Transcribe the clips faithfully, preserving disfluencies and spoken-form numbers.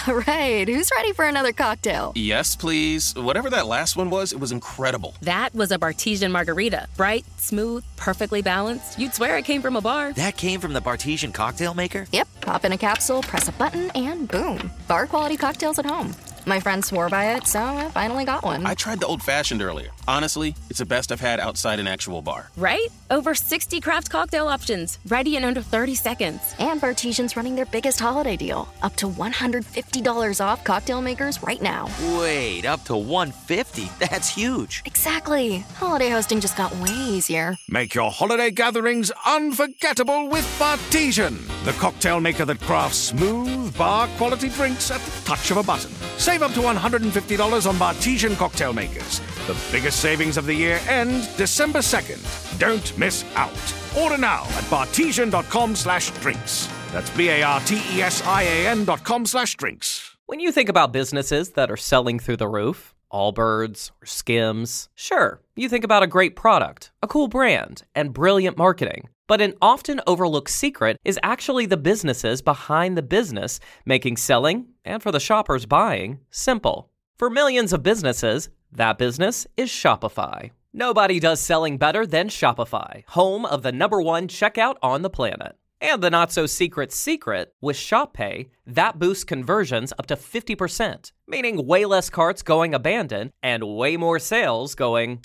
Right, who's ready for another cocktail? Yes, please. Whatever that last one was, it was incredible. That was a Bartesian margarita. Bright, smooth, perfectly balanced. You'd swear it came from a bar. That came from the Bartesian cocktail maker? Yep, pop in a capsule, press a button, and boom. Bar quality cocktails at home. My friend swore by it, so I finally got one. I tried the old-fashioned earlier. Honestly, it's the best I've had outside an actual bar. Right? Over sixty craft cocktail options, ready in under thirty seconds. And Bartesian's running their biggest holiday deal. Up to one hundred fifty dollars off cocktail makers right now. Wait, up to one hundred fifty dollars? That's huge. Exactly. Holiday hosting just got way easier. Make your holiday gatherings unforgettable with Bartesian, the cocktail maker that crafts smooth, bar-quality drinks at the touch of a button. Save up to one hundred fifty dollars on Bartesian cocktail makers. The biggest savings of the year end December second. Don't miss out. Order now at bartesian.com slash drinks. That's B-A-R-T-E-S-I-A-N dot com slash drinks. When you think about businesses that are selling through the roof, Allbirds or Skims, sure, you think about a great product, a cool brand, and brilliant marketing. But an often overlooked secret is actually the businesses behind the business, making selling, and for the shoppers buying, simple. For millions of businesses, that business is Shopify. Nobody does selling better than Shopify, home of the number one checkout on the planet. And the not-so-secret secret, with Shop Pay, that boosts conversions up to fifty percent, meaning way less carts going abandoned and way more sales going...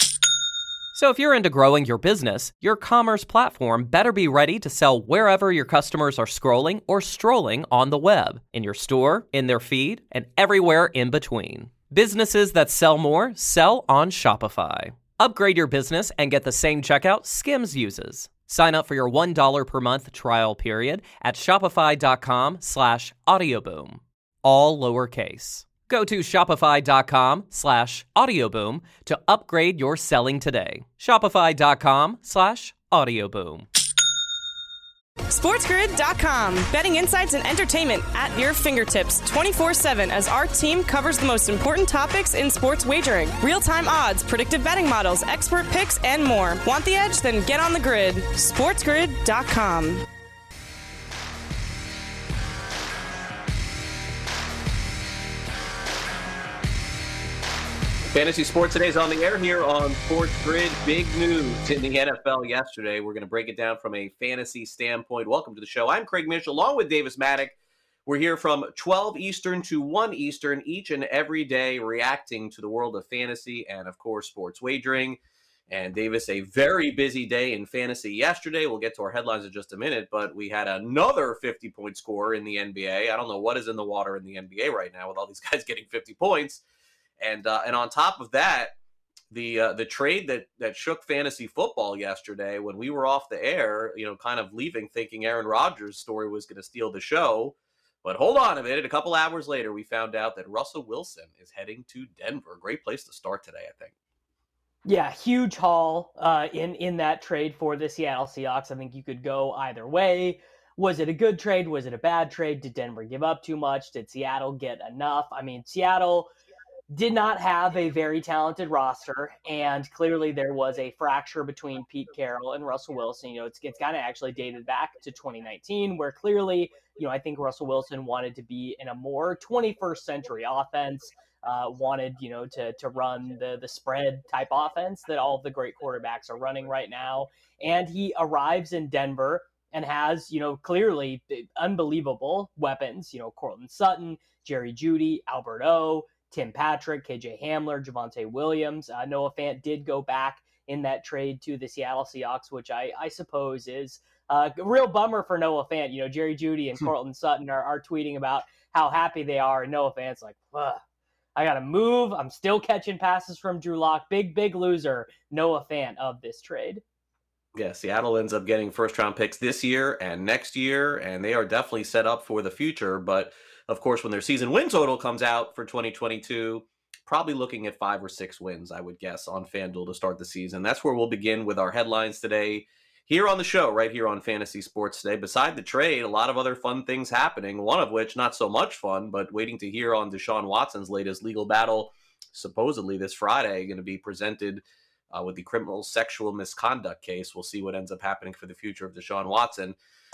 So if you're into growing your business, your commerce platform better be ready to sell wherever your customers are scrolling or strolling on the web, in your store, in their feed, and everywhere in between. Businesses that sell more sell on Shopify. Upgrade your business and get the same checkout Skims uses. Sign up for your one dollar per month trial period at shopify.com slash audioboom. All lowercase. Go to shopify.com slash audioboom to upgrade your selling today. Shopify.com slash audioboom. SportsGrid dot com. Betting insights and entertainment at your fingertips twenty-four seven as our team covers the most important topics in sports wagering. Real-time odds, predictive betting models, expert picks, and more. Want the edge? Then get on the grid. SportsGrid dot com. Fantasy Sports Today is on the air here on Sports Grid. Big news in the N F L yesterday. We're going to break it down from a fantasy standpoint. Welcome to the show. I'm Craig Mish, along with Davis Maddock. We're here from twelve Eastern to one Eastern each and every day, reacting to the world of fantasy and, of course, sports wagering. And Davis, a very busy day in fantasy yesterday. We'll get to our headlines in just a minute, but we had another fifty-point score in the N B A. I don't know what is in the water in the N B A right now with all these guys getting fifty points. And uh, and on top of that, the uh, the trade that that shook fantasy football yesterday, when we were off the air, you know, kind of leaving thinking Aaron Rodgers' story was going to steal the show. But hold on a minute. A couple hours later, we found out that Russell Wilson is heading to Denver. Great place to start today, I think. Yeah, huge haul uh, in, in that trade for the Seattle Seahawks. I think you could go either way. Was it a good trade? Was it a bad trade? Did Denver give up too much? Did Seattle get enough? I mean, Seattle did not have a very talented roster, and clearly there was a fracture between Pete Carroll and Russell Wilson. You know, it's, it's kind of actually dated back to twenty nineteen, where clearly, you know, I think Russell Wilson wanted to be in a more twenty-first century offense, uh, wanted, you know, to to run the the spread type offense that all of the great quarterbacks are running right now. And he arrives in Denver and has, you know, clearly unbelievable weapons, you know, Courtland Sutton, Jerry Jeudy, Albert O, Tim Patrick, K J Hamler, Javonte Williams. Uh, Noah Fant did go back in that trade to the Seattle Seahawks, which I, I suppose is uh, a real bummer for Noah Fant. You know, Jerry Jeudy and Courtland Sutton are, are tweeting about how happy they are, and Noah Fant's like, ugh, I got to move. I'm still catching passes from Drew Lock. Big, big loser, Noah Fant of this trade. Yeah, Seattle ends up getting first-round picks this year and next year, and they are definitely set up for the future, but of course, when their season win total comes out for twenty twenty-two, probably looking at five or six wins, I would guess, on FanDuel to start the season. That's where we'll begin with our headlines today here on the show, right here on Fantasy Sports Today. Beside the trade, a lot of other fun things happening, one of which not so much fun, but waiting to hear on Deshaun Watson's latest legal battle, supposedly this Friday, going to be presented uh, with the criminal sexual misconduct case. We'll see what ends up happening for the future of Deshaun Watson.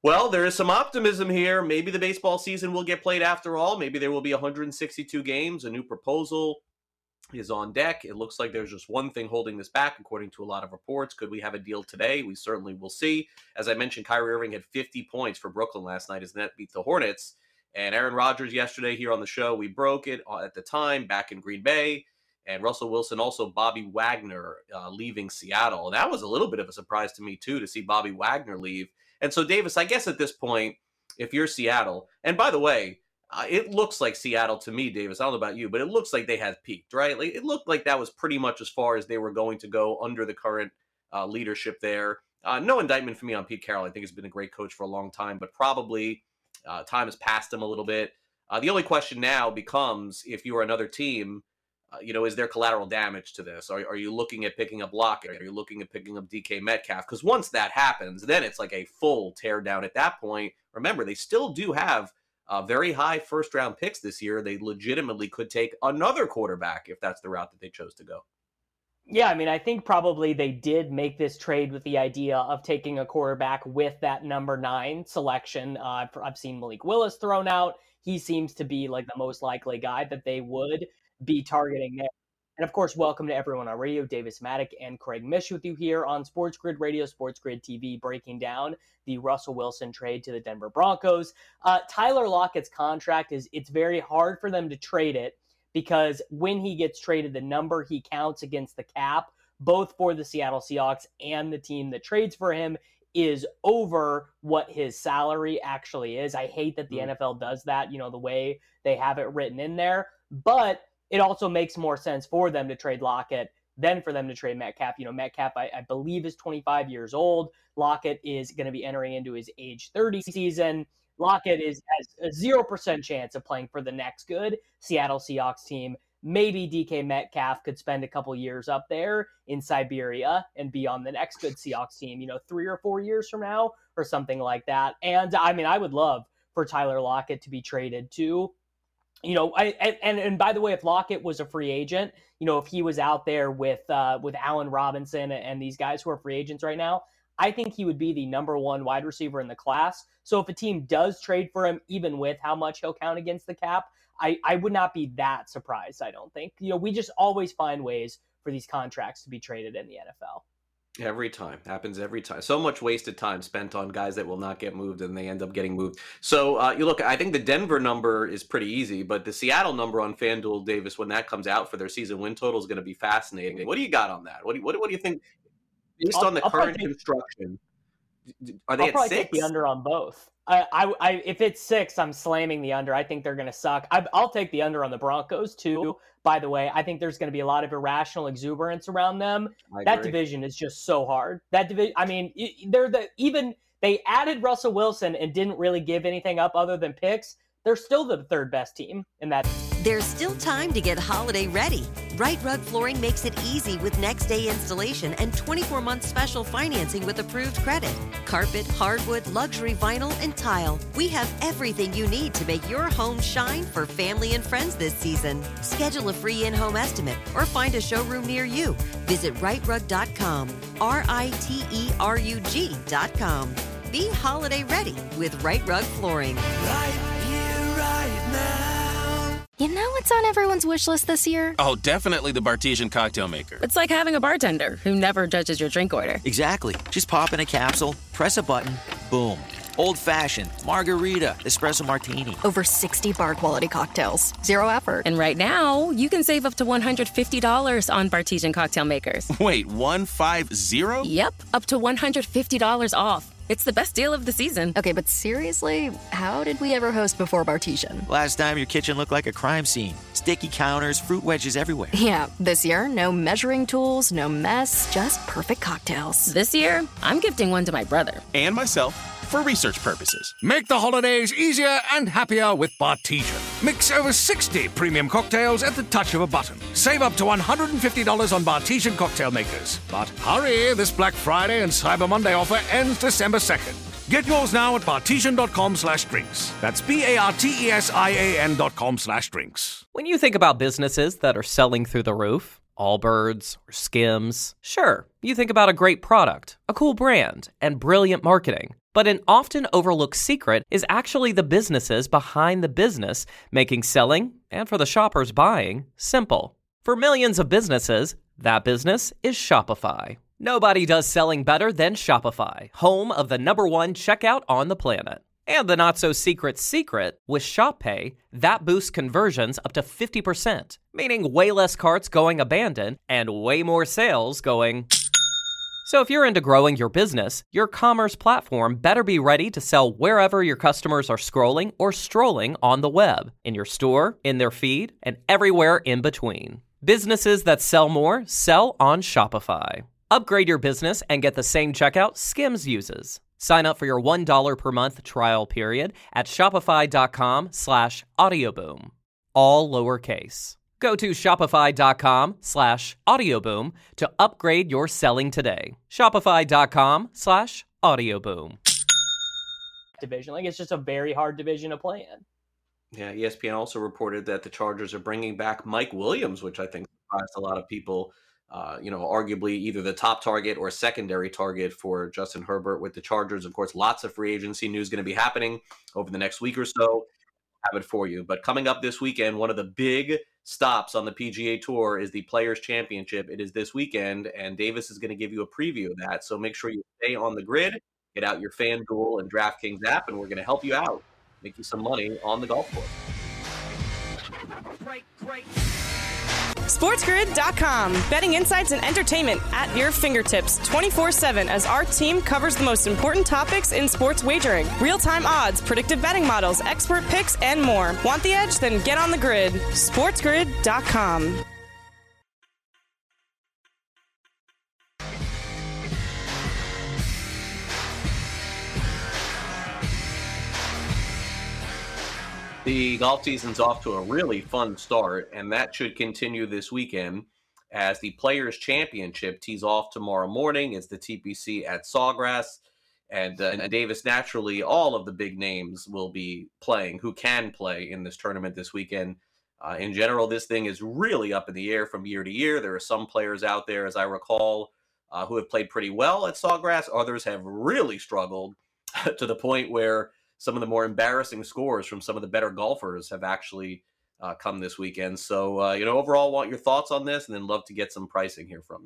Well, there is some optimism here. Maybe the baseball season will get played after all. Maybe there will be one hundred sixty-two games. A new proposal is on deck. It looks like there's just one thing holding this back, according to a lot of reports. Could we have a deal today? We certainly will see. As I mentioned, Kyrie Irving had fifty points for Brooklyn last night as Net beat the Hornets. And Aaron Rodgers yesterday here on the show, we broke it at the time back in Green Bay. And Russell Wilson, also Bobby Wagner uh, leaving Seattle. And that was a little bit of a surprise to me, too, to see Bobby Wagner leave. And so, Davis, I guess at this point, if you're Seattle, and by the way, uh, it looks like Seattle to me, Davis, I don't know about you, but it looks like they had peaked, right? Like, it looked like that was pretty much as far as they were going to go under the current uh, leadership there. Uh, no indictment for me on Pete Carroll. I think he's been a great coach for a long time, but probably uh, time has passed him a little bit. Uh, the only question now becomes, if you are another team, Uh, you know, is there collateral damage to this? Are, are you looking at picking up Lockett? Are you looking at picking up D K Metcalf? Because once that happens, then it's like a full tear down at that point. Remember, they still do have uh, very high first round picks this year. They legitimately could take another quarterback if that's the route that they chose to go. Yeah, I mean, I think probably they did make this trade with the idea of taking a quarterback with that number nine selection. Uh, I've seen Malik Willis thrown out. He seems to be like the most likely guy that they would be targeting there. And of course, welcome to everyone on radio. Davis Maddock and Craig Mish with you here on Sports Grid Radio, Sports Grid T V, breaking down the Russell Wilson trade to the Denver Broncos. Uh, Tyler Lockett's contract is, it's very hard for them to trade it because when he gets traded, the number he counts against the cap, both for the Seattle Seahawks and the team that trades for him, is over what his salary actually is. I hate that the mm. N F L does that, you know, the way they have it written in there. But it also makes more sense for them to trade Lockett than for them to trade Metcalf. You know, Metcalf, I, I believe, is twenty-five years old. Lockett is going to be entering into his age thirty season. Lockett is has a zero percent chance of playing for the next good Seattle Seahawks team. Maybe D K Metcalf could spend a couple years up there in Siberia and be on the next good Seahawks team, you know, three or four years from now or something like that. And, I mean, I would love for Tyler Lockett to be traded to, You know, I and and by the way, if Lockett was a free agent, you know, if he was out there with uh, with Allen Robinson and these guys who are free agents right now, I think he would be the number one wide receiver in the class. So if a team does trade for him, even with how much he'll count against the cap, I, I would not be that surprised, I don't think. You know, we just always find ways for these contracts to be traded in the N F L. Every time. Happens every time. So much wasted time spent on guys that will not get moved, and they end up getting moved. So, uh, you look, I think the Denver number is pretty easy, but the Seattle number on FanDuel, Davis, when that comes out for their season win total, is going to be fascinating. What do you got on that? What do you, what, what do you think, based I'll, on the I'll current take, construction, are they I'll at probably six? take the under on both. I, I, I, if it's six, I'm slamming the under. I think they're going to suck. I, I'll take the under on the Broncos, too. By the way, I think there's going to be a lot of irrational exuberance around them. I That agree. division is just so hard. That division, I mean, they're the even they added Russell Wilson and didn't really give anything up other than picks. They're still the third best team in that. There's still time to get holiday ready. Right Rug Flooring makes it easy with next day installation and twenty-four month special financing with approved credit. Carpet, hardwood, luxury vinyl, and tile. We have everything you need to make your home shine for family and friends this season. Schedule a free in-home estimate or find a showroom near you. Visit right rug dot com. R I T E R U G dot com. Be holiday ready with Right Rug Flooring. Right here, right now. You know what's on everyone's wish list this year? Oh, definitely the Bartesian cocktail maker. It's like having a bartender who never judges your drink order. Exactly. Just pop in a capsule, press a button, boom. Old-fashioned, margarita, espresso martini. Over sixty bar-quality cocktails. Zero effort. And right now, you can save up to one hundred fifty dollars on Bartesian cocktail makers. Wait, one five zero? Yep, up to one hundred fifty dollars off. It's the best deal of the season. Okay, but seriously, how did we ever host before Bartesian? Last time your kitchen looked like a crime scene. Sticky counters, fruit wedges everywhere. Yeah, this year, no measuring tools, no mess, just perfect cocktails. This year, I'm gifting one to my brother. And myself, for research purposes. Make the holidays easier and happier with Bartesian. Mix over sixty premium cocktails at the touch of a button. Save up to one hundred fifty dollars on Bartesian cocktail makers. But hurry, this Black Friday and Cyber Monday offer ends December second. Get yours now at bartesian.com slash drinks. That's B-A-R-T-E-S-I-A-N dot com slash drinks. When you think about businesses that are selling through the roof, Allbirds or Skims, sure, you think about a great product, a cool brand, and brilliant marketing. But an often overlooked secret is actually the businesses behind the business, making selling, and for the shoppers buying, simple. For millions of businesses, that business is Shopify. Nobody does selling better than Shopify, home of the number one checkout on the planet. And the not-so-secret secret, with Shop Pay, that boosts conversions up to fifty percent, meaning way less carts going abandoned and way more sales going... So if you're into growing your business, your commerce platform better be ready to sell wherever your customers are scrolling or strolling on the web, in your store, in their feed, and everywhere in between. Businesses that sell more sell on Shopify. Upgrade your business and get the same checkout Skims uses. Sign up for your one dollar per month trial period at shopify.com slash audioboom. All lowercase. Go to shopify.com slash audioboom to upgrade your selling today. Shopify.com slash audioboom. Division. Like, it's just a very hard division to play in. Yeah, E S P N also reported that the Chargers are bringing back Mike Williams, which I think surprised a lot of people. Uh, you know, arguably either the top target or secondary target for Justin Herbert with the Chargers. Of course, lots of free agency news going to be happening over the next week or so. Have it for you. But coming up this weekend, one of the big stops on the P G A Tour is the Players Championship. It is this weekend, and Davis is going to give you a preview of that. So make sure you stay on the grid, get out your FanDuel and DraftKings app, and we're going to help you out, make you some money on the golf course. Great, great. SportsGrid dot com. Betting insights and entertainment at your fingertips twenty-four seven as our team covers the most important topics in sports wagering. Real-time odds, predictive betting models, expert picks, and more. Want the edge? Then get on the grid. SportsGrid dot com. The golf season's off to a really fun start, and that should continue this weekend as the Players' Championship tees off tomorrow morning. It's the T P C at Sawgrass, and, uh, and Davis, naturally, all of the big names will be playing, who can play in this tournament this weekend. Uh, in general, this thing is really up in the air from year to year. There are some players out there, as I recall, uh, who have played pretty well at Sawgrass. Others have really struggled to the point where some of the more embarrassing scores from some of the better golfers have actually uh, come this weekend. So, uh, you know, overall, want your thoughts on this, and then love to get some pricing here from you.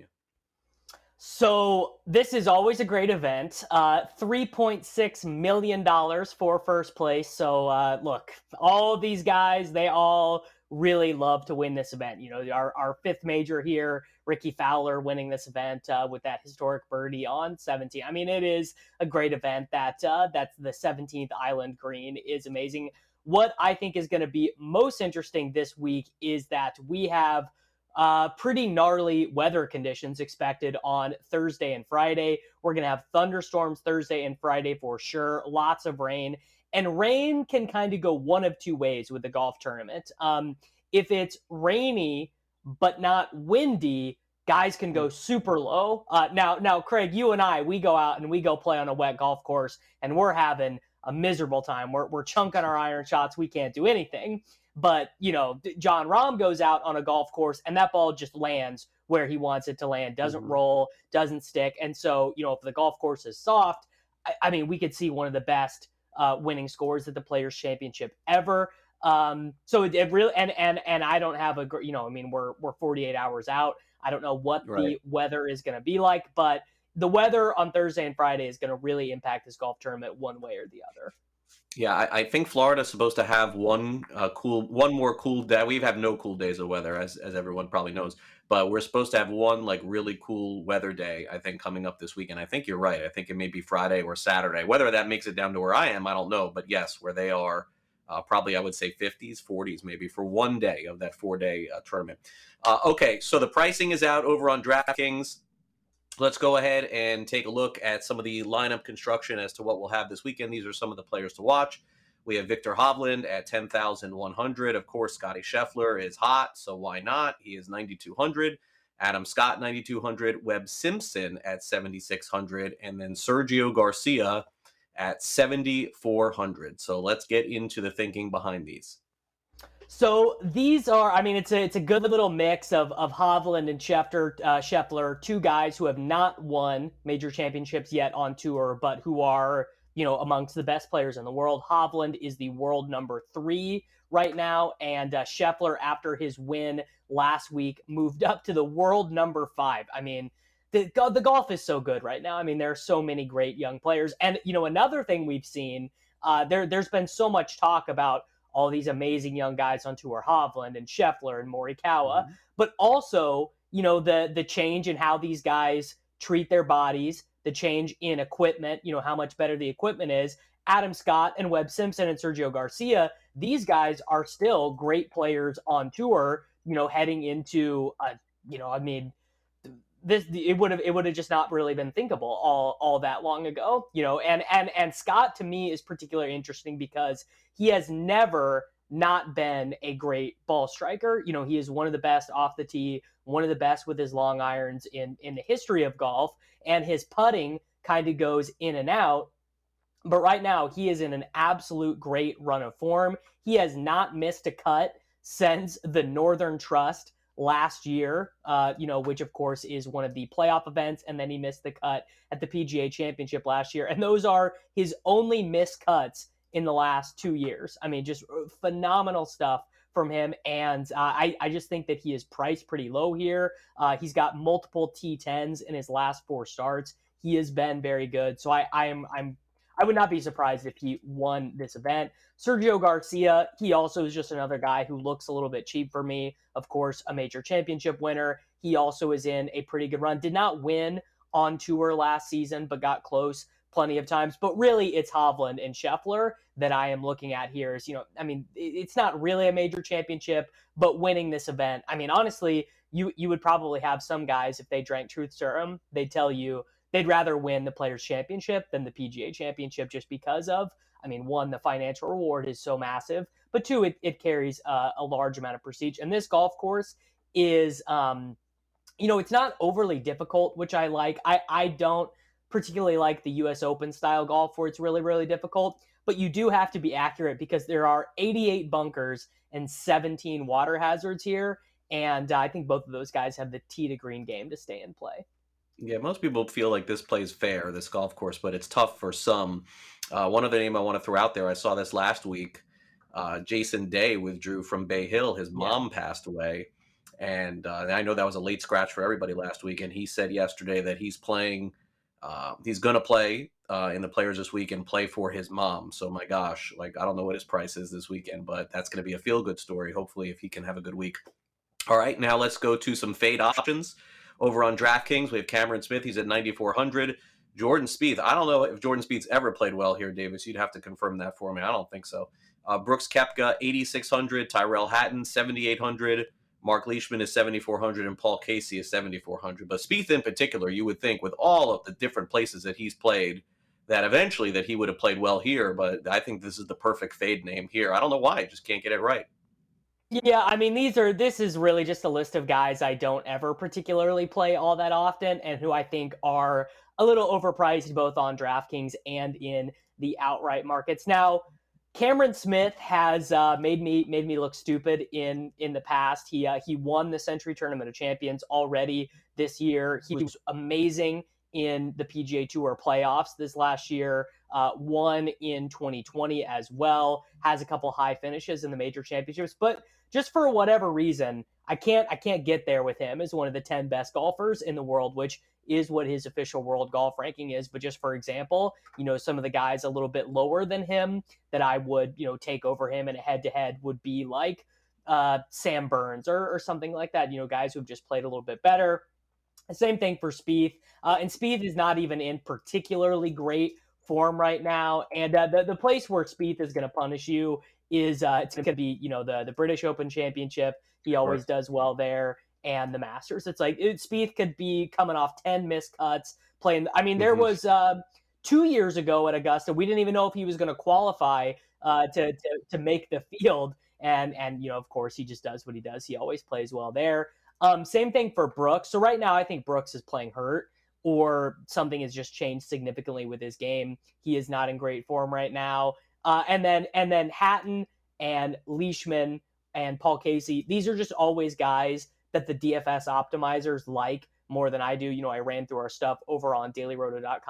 So this is always a great event. Uh, three point six million dollars for first place. So uh, look, all of these guys, they all really love to win this event. You know, our, our fifth major here, Ricky Fowler winning this event uh, with that historic birdie on seventeen. I mean, it is a great event. That uh, that's the seventeenth Island Green is amazing. What I think is going to be most interesting this week is that we have uh, pretty gnarly weather conditions expected on Thursday and Friday. We're going to have thunderstorms Thursday and Friday for sure. Lots of rain. And rain can kind of go one of two ways with the golf tournament. Um, if it's rainy but not windy, guys can go super low. Uh, now, now, Craig, you and I, we go out and we go play on a wet golf course, and we're having a miserable time. We're we're chunking our iron shots. We can't do anything. But, you know, John Rahm goes out on a golf course, and that ball just lands where he wants it to land, doesn't mm-hmm. roll, doesn't stick. And so, you know, if the golf course is soft, I, I mean, we could see one of the best Uh, winning scores at the Players Championship ever. Um, so it, it really, and, and, and I don't have a, you know, I mean, we're, we're forty-eight hours out. I don't know what right. the weather is going to be like, but the weather on Thursday and Friday is going to really impact this golf tournament one way or the other. Yeah, I, I think Florida's supposed to have one uh, cool, one more cool day. We have no cool days of weather, as as everyone probably knows. But we're supposed to have one like really cool weather day, I think, coming up this weekend. I think you're right. I think it may be Friday or Saturday. Whether that makes it down to where I am, I don't know. But yes, where they are, uh, probably I would say fifties, forties maybe for one day of that four-day uh, tournament. Uh, okay, so the pricing is out over on DraftKings. Let's go ahead and take a look at some of the lineup construction as to what we'll have this weekend. These are some of the players to watch. We have Victor Hovland at ten thousand one hundred. Of course, Scotty Scheffler is hot, so why not? He is ninety-two hundred. Adam Scott, ninety-two hundred. Webb Simpson at seventy-six hundred. And then Sergio Garcia at seventy-four hundred. So let's get into the thinking behind these. So these are, I mean, it's a it's a good little mix of of Hovland and Schefter, uh, Scheffler, two guys who have not won major championships yet on tour, but who are, you know, amongst the best players in the world. Hovland is the world number three right now, and uh, Scheffler, after his win last week, moved up to the world number five. I mean, the the golf is so good right now. I mean, there are so many great young players. And, you know, another thing we've seen, uh, there, there's been so much talk about all these amazing young guys on tour, Hovland and Scheffler and Morikawa, mm-hmm. but also, you know, the the change in how these guys treat their bodies, the change in equipment, you know, how much better the equipment is. Adam Scott and Webb Simpson and Sergio Garcia, these guys are still great players on tour, you know, heading into, a, you know, I mean, this it would have it would have just not really been thinkable all all that long ago, you know. And and and Scott, to me, is particularly interesting because he has never not been a great ball striker. You know, he is one of the best off the tee, one of the best with his long irons in in the history of golf, and his putting kind of goes in and out. But right now, he is in an absolute great run of form. He has not missed a cut since the Northern Trust last year, uh, you know, which of course is one of the playoff events, and then he missed the cut at the P G A Championship last year. And those are his only missed cuts in the last two years. I mean, just phenomenal stuff from him. And uh, I, I just think that he is priced pretty low here. Uh, he's got multiple T tens in his last four starts. He has been very good. So I, I am, I'm, I would not be surprised if he won this event. Sergio Garcia, he also is just another guy who looks a little bit cheap for me. Of course, a major championship winner. He also is in a pretty good run. Did not win on tour last season, but got close plenty of times. But really, it's Hovland and Scheffler that I am looking at here. Is, you know, I mean, it's not really a major championship, but winning this event, I mean, honestly, you you would probably have some guys, if they drank truth serum, they'd tell you they'd rather win the Players' Championship than the P G A Championship, just because of, I mean, one, the financial reward is so massive, but two, it, it carries uh, a large amount of prestige. And this golf course is, um, you know, it's not overly difficult, which I like. I, I don't particularly like the U S Open style golf where it's really, really difficult, but you do have to be accurate because there are eighty-eight bunkers and seventeen water hazards here. And uh, I think both of those guys have the tee to green game to stay in play. Yeah, most people feel like this plays fair, this golf course, but it's tough for some. Uh, one other name I want to throw out there, I saw this last week. Uh, Jason Day withdrew from Bay Hill. His mom yeah. passed away. And uh, I know that was a late scratch for everybody last week. And he said yesterday that he's playing, uh, he's going to play uh, in the Players this week and play for his mom. So, my gosh, like, I don't know what his price is this weekend, but that's going to be a feel-good story, hopefully, if he can have a good week. All right, now let's go to some fade options. Over on DraftKings, we have Cameron Smith. He's at ninety-four hundred. Jordan Spieth. I don't know if Jordan Spieth's ever played well here, Davis. You'd have to confirm that for me. I don't think so. Uh, Brooks Koepka, eighty-six hundred. Tyrell Hatton, seventy-eight hundred. Mark Leishman is seventy-four hundred, and Paul Casey is seventy-four hundred. But Spieth in particular, you would think with all of the different places that he's played, that eventually that he would have played well here. But I think this is the perfect fade name here. I don't know why. I just can't get it right. Yeah, I mean, these are this is really just a list of guys I don't ever particularly play all that often and who I think are a little overpriced both on DraftKings and in the outright markets. Now, Cameron Smith has uh, made me made me look stupid in in the past. He uh, he won the Century Tournament of Champions already this year. He was amazing in the P G A Tour playoffs this last year. Uh, won in twenty twenty as well. Has a couple high finishes in the major championships, but just for whatever reason, I can't I can't get there with him as one of the ten best golfers in the world, which is what his official world golf ranking is. But just for example, you know, some of the guys a little bit lower than him that I would, you know, take over him in a head-to-head would be like uh, Sam Burns or, or something like that. You know, guys who've just played a little bit better. The same thing for Spieth. Uh, and Spieth is not even in particularly great form right now. And uh, the, the place where Spieth is going to punish you is uh, it's going to be, you know, the, the British Open Championship. He always right. does well there. And the Masters. It's like it, Spieth could be coming off ten missed cuts playing. I mean, there mm-hmm. was uh, two years ago at Augusta, we didn't even know if he was going to qualify uh, to, to to make the field. And, and, you know, of course, he just does what he does. He always plays well there. Um, same thing for Brooks. So right now, I think Brooks is playing hurt or something has just changed significantly with his game. He is not in great form right now. Uh, and then and then Hatton and Leishman and Paul Casey, these are just always guys that the D F S optimizers like more than I do. You know, I ran through our stuff over on daily roto dot com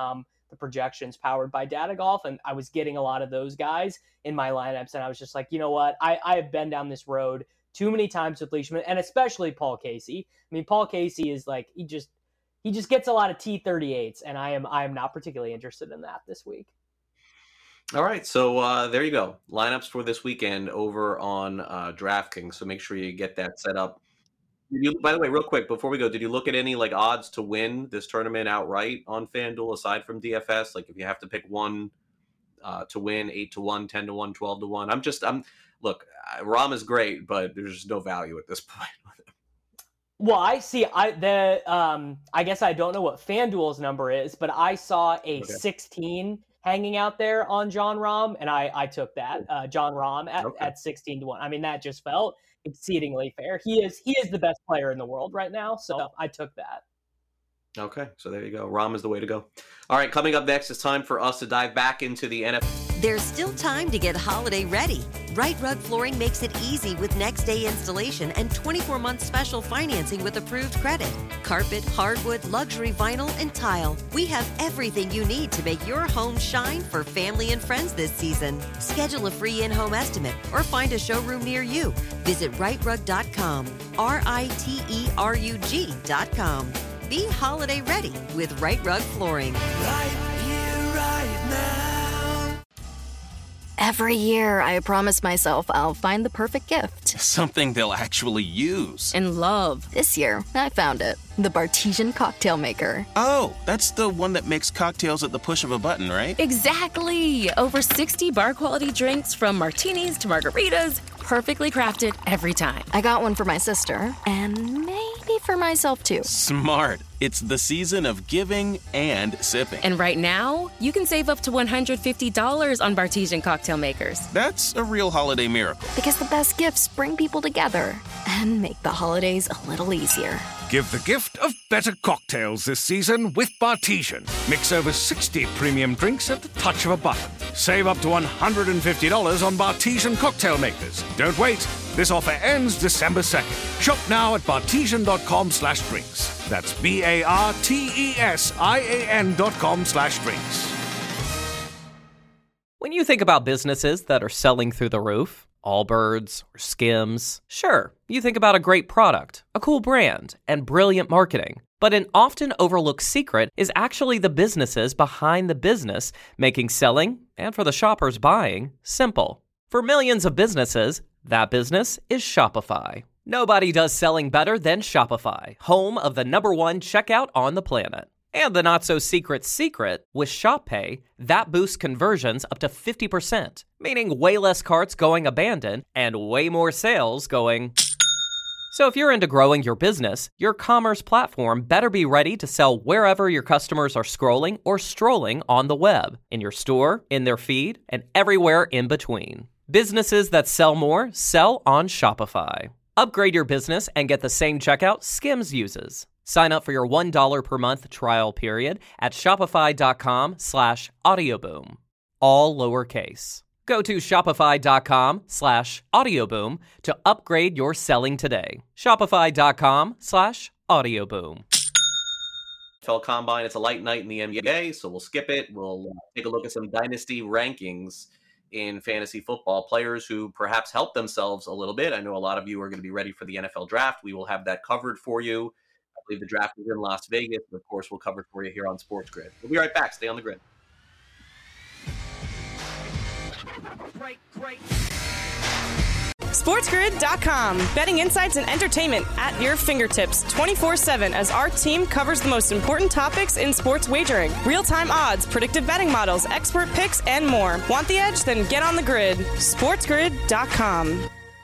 the projections powered by Data Golf, and I was getting a lot of those guys in my lineups, and I was just like, you know what, I, I have been down this road too many times with Leishman, and especially Paul Casey. I mean, Paul Casey is like, he just he just gets a lot of T thirty-eights, and I am I am not particularly interested in that this week. All right, so uh, there you go. Lineups for this weekend over on uh, DraftKings, so make sure you get that set up. Did you, by the way, real quick, before we go, did you look at any like odds to win this tournament outright on FanDuel aside from D F S? Like if you have to pick one uh, to win, eight to one, ten to one, twelve to one. I'm just, I'm look, Rahm is great, but there's no value at this point. Well, I see. I the um, I guess I don't know what FanDuel's number is, but I saw a Okay. sixteen hanging out there on Jon Rahm, and I I took that uh, Jon Rahm at, Okay. at sixteen to one. I mean, that just felt exceedingly fair. He is he is the best player in the world right now, so I took that. Okay, so there you go. Rahm is the way to go. All right, coming up next, it's time for us to dive back into the N F L. There's still time to get holiday ready. Right Rug Flooring makes it easy with next day installation and twenty-four month special financing with approved credit. Carpet, hardwood, luxury vinyl, and tile. We have everything you need to make your home shine for family and friends this season. Schedule a free in-home estimate or find a showroom near you. Visit right rug dot com, R I T E R U G dot com. Be holiday ready with Right Rug Flooring. Right here, right now. Every year, I promise myself I'll find the perfect gift. Something they'll actually use. And love. This year, I found it. The Bartesian Cocktail Maker. Oh, that's the one that makes cocktails at the push of a button, right? Exactly. Over sixty bar quality drinks from martinis to margaritas, perfectly crafted every time. I got one for my sister, and maybe for myself too. Smart. It's the season of giving and sipping. And right now, you can save up to one hundred fifty dollars on Bartesian cocktail makers. That's a real holiday miracle. Because the best gifts bring people together and make the holidays a little easier. Give the gift of better cocktails this season with Bartesian. Mix over sixty premium drinks at the touch of a button. Save up to one hundred fifty dollars on Bartesian cocktail makers. Don't wait. This offer ends December second. Shop now at bartesian.com slash drinks. That's B-A-R-T-E-S-I-A-N dot com slash drinks. When you think about businesses that are selling through the roof, Allbirds or Skims, sure, you think about a great product, a cool brand, and brilliant marketing. But an often overlooked secret is actually the businesses behind the business, making selling, and for the shoppers buying, simple. For millions of businesses, that business is Shopify. Nobody does selling better than Shopify, home of the number one checkout on the planet. And the not-so-secret secret, with ShopPay, that boosts conversions up to fifty percent, meaning way less carts going abandoned and way more sales going... So if you're into growing your business, your commerce platform better be ready to sell wherever your customers are scrolling or strolling on the web, in your store, in their feed, and everywhere in between. Businesses that sell more sell on Shopify. Upgrade your business and get the same checkout Skims uses. Sign up for your one dollar per month trial period at shopify.com slash audioboom. All lowercase. Go to shopify.com slash audioboom to upgrade your selling today. Shopify.com slash audioboom. N F L Combine, it's a light night in the N B A, so we'll skip it. We'll uh, take a look at some dynasty rankings in fantasy football, players who perhaps help themselves a little bit. I know a lot of you are going to be ready for the N F L draft. We will have that covered for you. I believe the draft is in Las Vegas, but of course we'll cover it for you here on Sports Grid. We'll be right back. Stay on the grid. Great, great. SportsGrid dot com. Betting insights and entertainment at your fingertips twenty-four seven as our team covers the most important topics in sports wagering. Real-time odds, predictive betting models, expert picks, and more. Want the edge? Then get on the grid. SportsGrid dot com.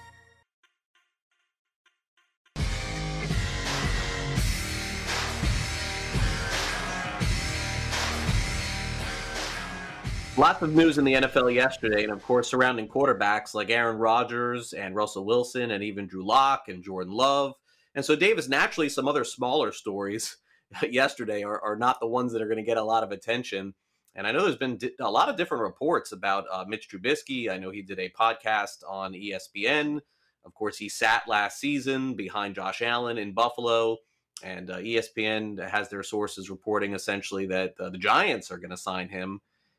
Lots of news in the N F L yesterday, and of course surrounding quarterbacks like Aaron Rodgers and Russell Wilson and even Drew Lock and Jordan Love. And so, Davis, naturally some other smaller stories yesterday are, are not the ones that are going to get a lot of attention. And I know there's been di- a lot of different reports about uh, Mitch Trubisky. I know he did a podcast on E S P N. Of course, he sat last season behind Josh Allen in Buffalo. And uh, E S P N has their sources reporting essentially that uh, the Giants are going to sign him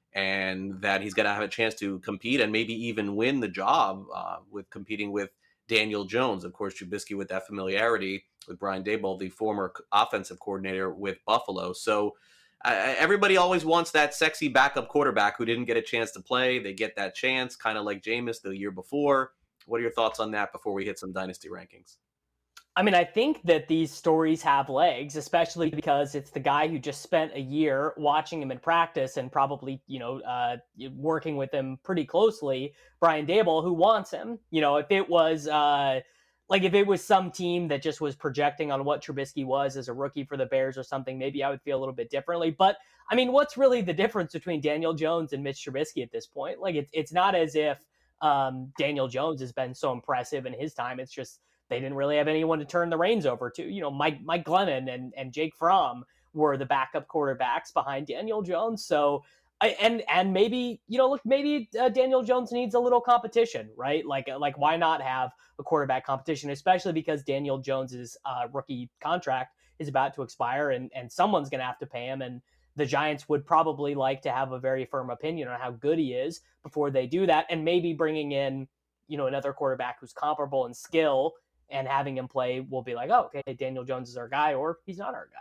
and that he's going to have a chance to compete and maybe even win the job uh, with competing with Daniel Jones. Of course, Trubisky with that familiarity with Brian Daboll, the former offensive coordinator with Buffalo. So uh, everybody always wants that sexy backup quarterback who didn't get a chance to play. They get that chance, kind of like Jameis the year before. What are your thoughts on that before we hit some dynasty rankings? I mean, I think that these stories have legs, especially because it's the guy who just spent a year watching him in practice and probably, you know, uh, working with him pretty closely, Brian Daboll, who wants him. You know, if it was uh, like if it was some team that just was projecting on what Trubisky was as a rookie for the Bears or something, maybe I would feel a little bit differently. But I mean, what's really the difference between Daniel Jones and Mitch Trubisky at this point? Like, it's it's not as if um, Daniel Jones has been so impressive in his time. It's just they didn't really have anyone to turn the reins over to. You know, Mike Mike Glennon and, and Jake Fromm were the backup quarterbacks behind Daniel Jones. So, I, and and maybe, you know, look, maybe uh, Daniel Jones needs a little competition, right? Like, like why not have a quarterback competition, especially because Daniel Jones's uh, rookie contract is about to expire and, and someone's going to have to pay him. And the Giants would probably like to have a very firm opinion on how good he is before they do that. And maybe bringing in, you know, another quarterback who's comparable in skill and having him play will be like, oh, okay, Daniel Jones is our guy, or he's not our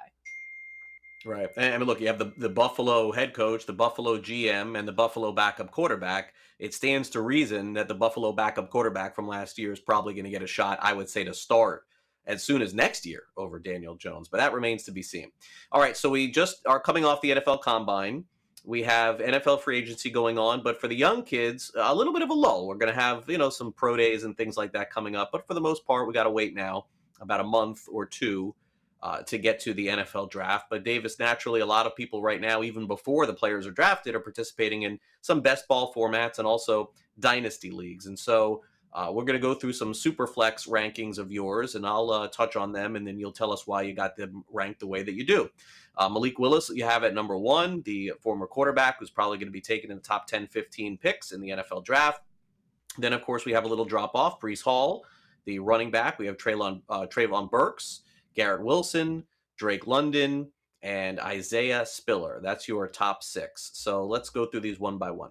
guy. Right. And I mean, look, you have the, the Buffalo head coach, the Buffalo G M, and the Buffalo backup quarterback. It stands to reason that the Buffalo backup quarterback from last year is probably going to get a shot, I would say, to start as soon as next year over Daniel Jones. But that remains to be seen. All right, so we just are coming off the N F L Combine. We have N F L free agency going on, but for the young kids, a little bit of a lull. We're going to have, you know, some pro days and things like that coming up. But for the most part, we got to wait now about a month or two uh, to get to the N F L draft. But Davis, naturally, a lot of people right now, even before the players are drafted, are participating in some best ball formats and also dynasty leagues. And so uh, we're going to go through some super flex rankings of yours, and I'll uh, touch on them, and then you'll tell us why you got them ranked the way that you do. Uh, Malik Willis, you have at number one, the former quarterback who's probably going to be taken in the top ten, fifteen picks in the N F L draft. Then, of course, we have a little drop off. Breece Hall, the running back. We have Traylon, uh, Trayvon Burks, Garrett Wilson, Drake London, and Isaiah Spiller. That's your top six. So let's go through these one by one.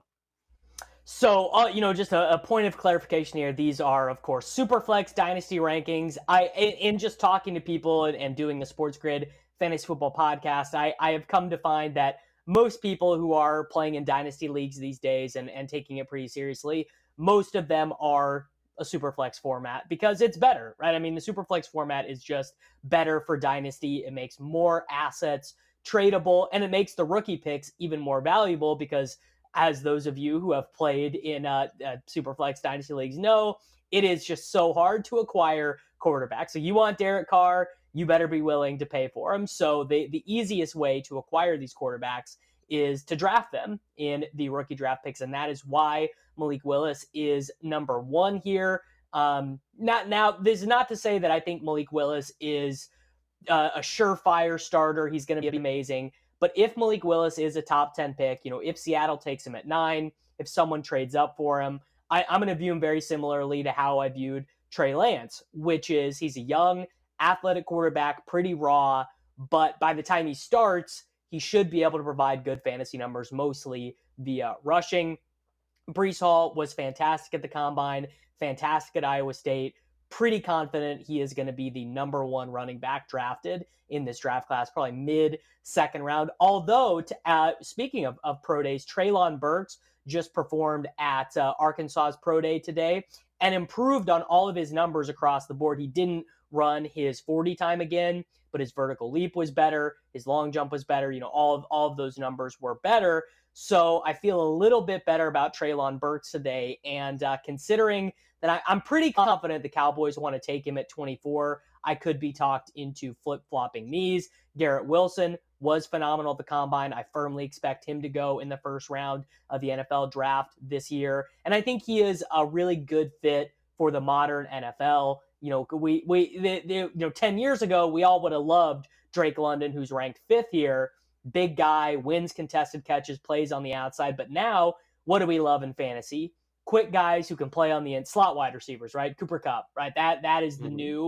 So, uh, you know, just a, a point of clarification here. These are, of course, Superflex Dynasty rankings. I, in, in just talking to people and, and doing the Sports Grid Fantasy Football podcast, I, I have come to find that most people who are playing in dynasty leagues these days and, and taking it pretty seriously, most of them are a Superflex format because it's better, right? I mean, the Superflex format is just better for dynasty. It makes more assets tradable, and it makes the rookie picks even more valuable because, as those of you who have played in uh, uh, Superflex dynasty leagues know, it is just so hard to acquire quarterbacks. So you want Derek Carr, you better be willing to pay for them. So the, the easiest way to acquire these quarterbacks is to draft them in the rookie draft picks. And that is why Malik Willis is number one here. Um, not now, this is not to say that I think Malik Willis is uh, a surefire starter. He's going to be amazing. But if Malik Willis is a top ten pick, you know, if Seattle takes him at nine, if someone trades up for him, I, I'm going to view him very similarly to how I viewed Trey Lance, which is he's a young, athletic quarterback, pretty raw, but by the time he starts, he should be able to provide good fantasy numbers, mostly via rushing. Breece Hall was fantastic at the Combine, fantastic at Iowa State. Pretty confident he is going to be the number one running back drafted in this draft class, probably mid second round. Although, to, uh, speaking of, of pro days, Traylon Burks just performed at uh, Arkansas's pro day today and improved on all of his numbers across the board. He didn't run his forty time again, but his vertical leap was better. His long jump was better. You know, all of, all of those numbers were better. So I feel a little bit better about Traylon Burks today. And uh, considering that I, I'm pretty confident the Cowboys want to take him at twenty-four, I could be talked into flip-flopping knees. Garrett Wilson was phenomenal at the Combine. I firmly expect him to go in the first round of the N F L draft this year. And I think he is a really good fit for the modern N F L. You know, we, we, the, the, you know, ten years ago, we all would have loved Drake London, who's ranked fifth here. Big guy, wins contested catches, plays on the outside. But now, what do we love in fantasy? Quick guys who can play on the end, slot wide receivers, right? Cooper Kupp, right? That that is the mm-hmm. new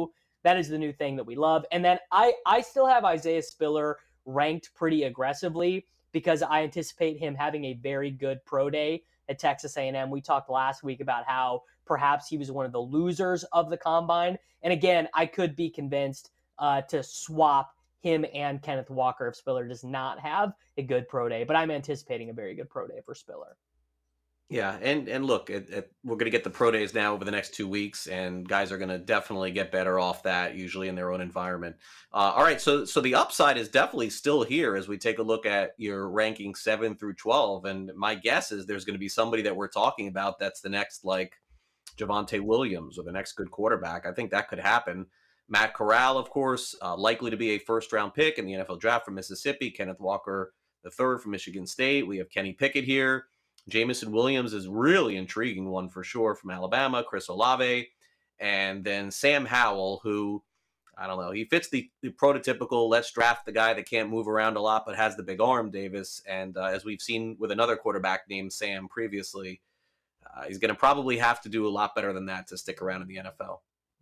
that is the new thing that we love. And then I, I still have Isaiah Spiller ranked pretty aggressively because I anticipate him having a very good pro day at Texas A and M. We talked last week about how perhaps he was one of the losers of the combine. And again, I could be convinced uh, to swap him and Kenneth Walker if Spiller does not have a good pro day, but I'm anticipating a very good pro day for Spiller. Yeah, and and look, it, it, we're going to get the pro days now over the next two weeks, and guys are going to definitely get better off that, usually in their own environment. Uh, all right, so so the upside is definitely still here as we take a look at your ranking seven through twelve, and my guess is there's going to be somebody that we're talking about that's the next, like, Javonte Williams or the next good quarterback. I think that could happen. Matt Corral, of course, uh, likely to be a first-round pick in the N F L draft from Mississippi. Kenneth Walker the third from Michigan State. We have Kenny Pickett here. Jameson Williams is really intriguing one for sure from Alabama. Chris Olave. And then Sam Howell, who, I don't know, he fits the, the prototypical let's draft the guy that can't move around a lot but has the big arm, Davis. And uh, as we've seen with another quarterback named Sam previously, uh, he's going to probably have to do a lot better than that to stick around in the N F L.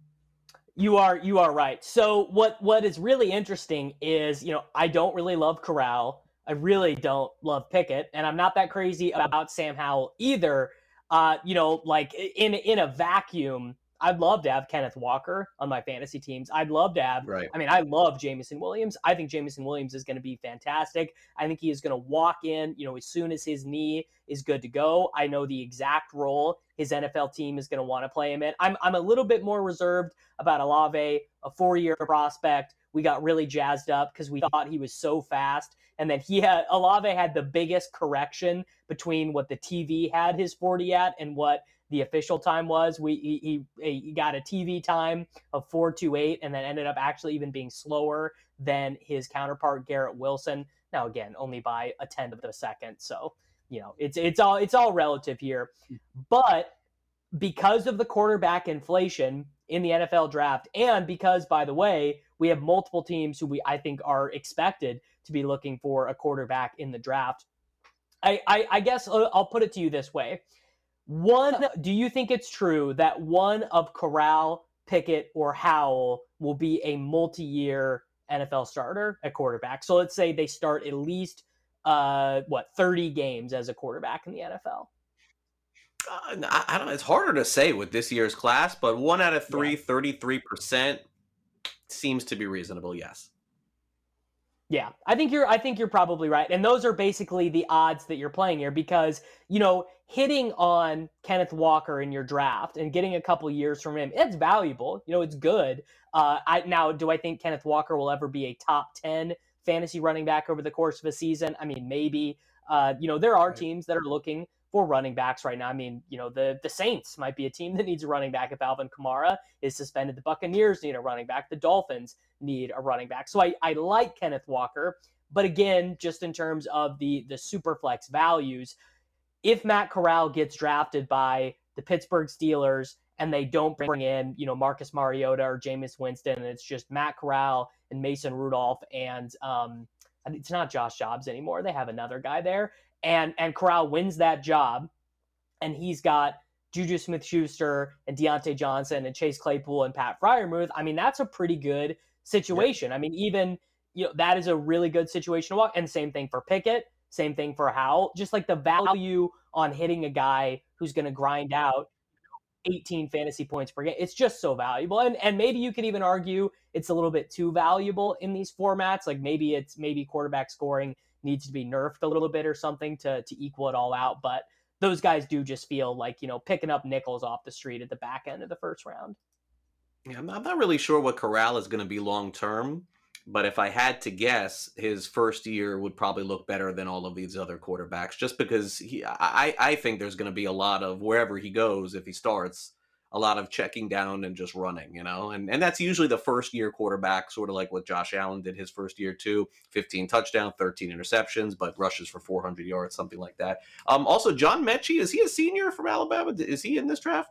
You are you are right. So what what is really interesting is, you know, I don't really love Corral. I really don't love Pickett, and I'm not that crazy about Sam Howell either. Uh, you know, like in in a vacuum, I'd love to have Kenneth Walker on my fantasy teams. I'd love to have, right. I mean, I love Jameson Williams. I think Jameson Williams is going to be fantastic. I think he is going to walk in, you know, as soon as his knee is good to go. I know the exact role his N F L team is going to want to play him in. I'm I'm a little bit more reserved about Olave, a four-year prospect. We got really jazzed up because we thought he was so fast. And then he had, Olave had the biggest correction between what the T V had his forty at and what the official time was. We he, he, he got a T V time of four twenty-eight and then ended up actually even being slower than his counterpart Garrett Wilson. Now again, only by a tenth of a second. So, you know, it's it's all it's all relative here. But because of the quarterback inflation in the N F L draft, and because, by the way, we have multiple teams who we I think are expected to be looking for a quarterback in the draft, I, I, I guess I'll put it to you this way. One, do you think it's true that one of Corral, Pickett, or Howell will be a multi-year N F L starter at quarterback? So let's say they start at least, uh, what, thirty games as a quarterback in the N F L? Uh, I don't know. It's harder to say with this year's class, but one out of three, yeah. thirty-three percent seems to be reasonable, yes. Yeah, I think you're I think you're probably right. And those are basically the odds that you're playing here because, you know, hitting on Kenneth Walker in your draft and getting a couple years from him, it's valuable. You know, it's good. Uh, I now, do I think Kenneth Walker will ever be a top ten fantasy running back over the course of a season? I mean, maybe. Uh, you know, there are teams that are looking for running backs right now. I mean, you know, the, the Saints might be a team that needs a running back if Alvin Kamara is suspended. The Buccaneers need a running back. The Dolphins need a running back. So I, I like Kenneth Walker. But again, just in terms of the, the super flex values, if Matt Corral gets drafted by the Pittsburgh Steelers and they don't bring in, you know, Marcus Mariota or Jameis Winston, and it's just Matt Corral and Mason Rudolph and um, it's not Josh Jacobs anymore. They have another guy there. And and Corral wins that job, and he's got Juju Smith-Schuster and Deontay Johnson and Chase Claypool and Pat Freiermuth. I mean, that's a pretty good situation. Yep. I mean, even, you know, that is a really good situation to walk. And same thing for Pickett, same thing for Howell. Just like the value on hitting a guy who's going to grind out eighteen fantasy points per game. It's just so valuable. And and maybe you could even argue it's a little bit too valuable in these formats. Like maybe it's maybe quarterback scoring needs to be nerfed a little bit or something to to equal it all out. But those guys do just feel like, you know, picking up nickels off the street at the back end of the first round. Yeah, I'm not, I'm not really sure what Corral is going to be long term, but if I had to guess, his first year would probably look better than all of these other quarterbacks, just because he, I, I think there's going to be a lot of wherever he goes, if he starts, a lot of checking down and just running, you know, and, and that's usually the first year quarterback, sort of like what Josh Allen did his first year too, fifteen touchdowns, thirteen interceptions, but rushes for four hundred yards, something like that. Um, also, John Mechie, is he a senior from Alabama? Is he in this draft?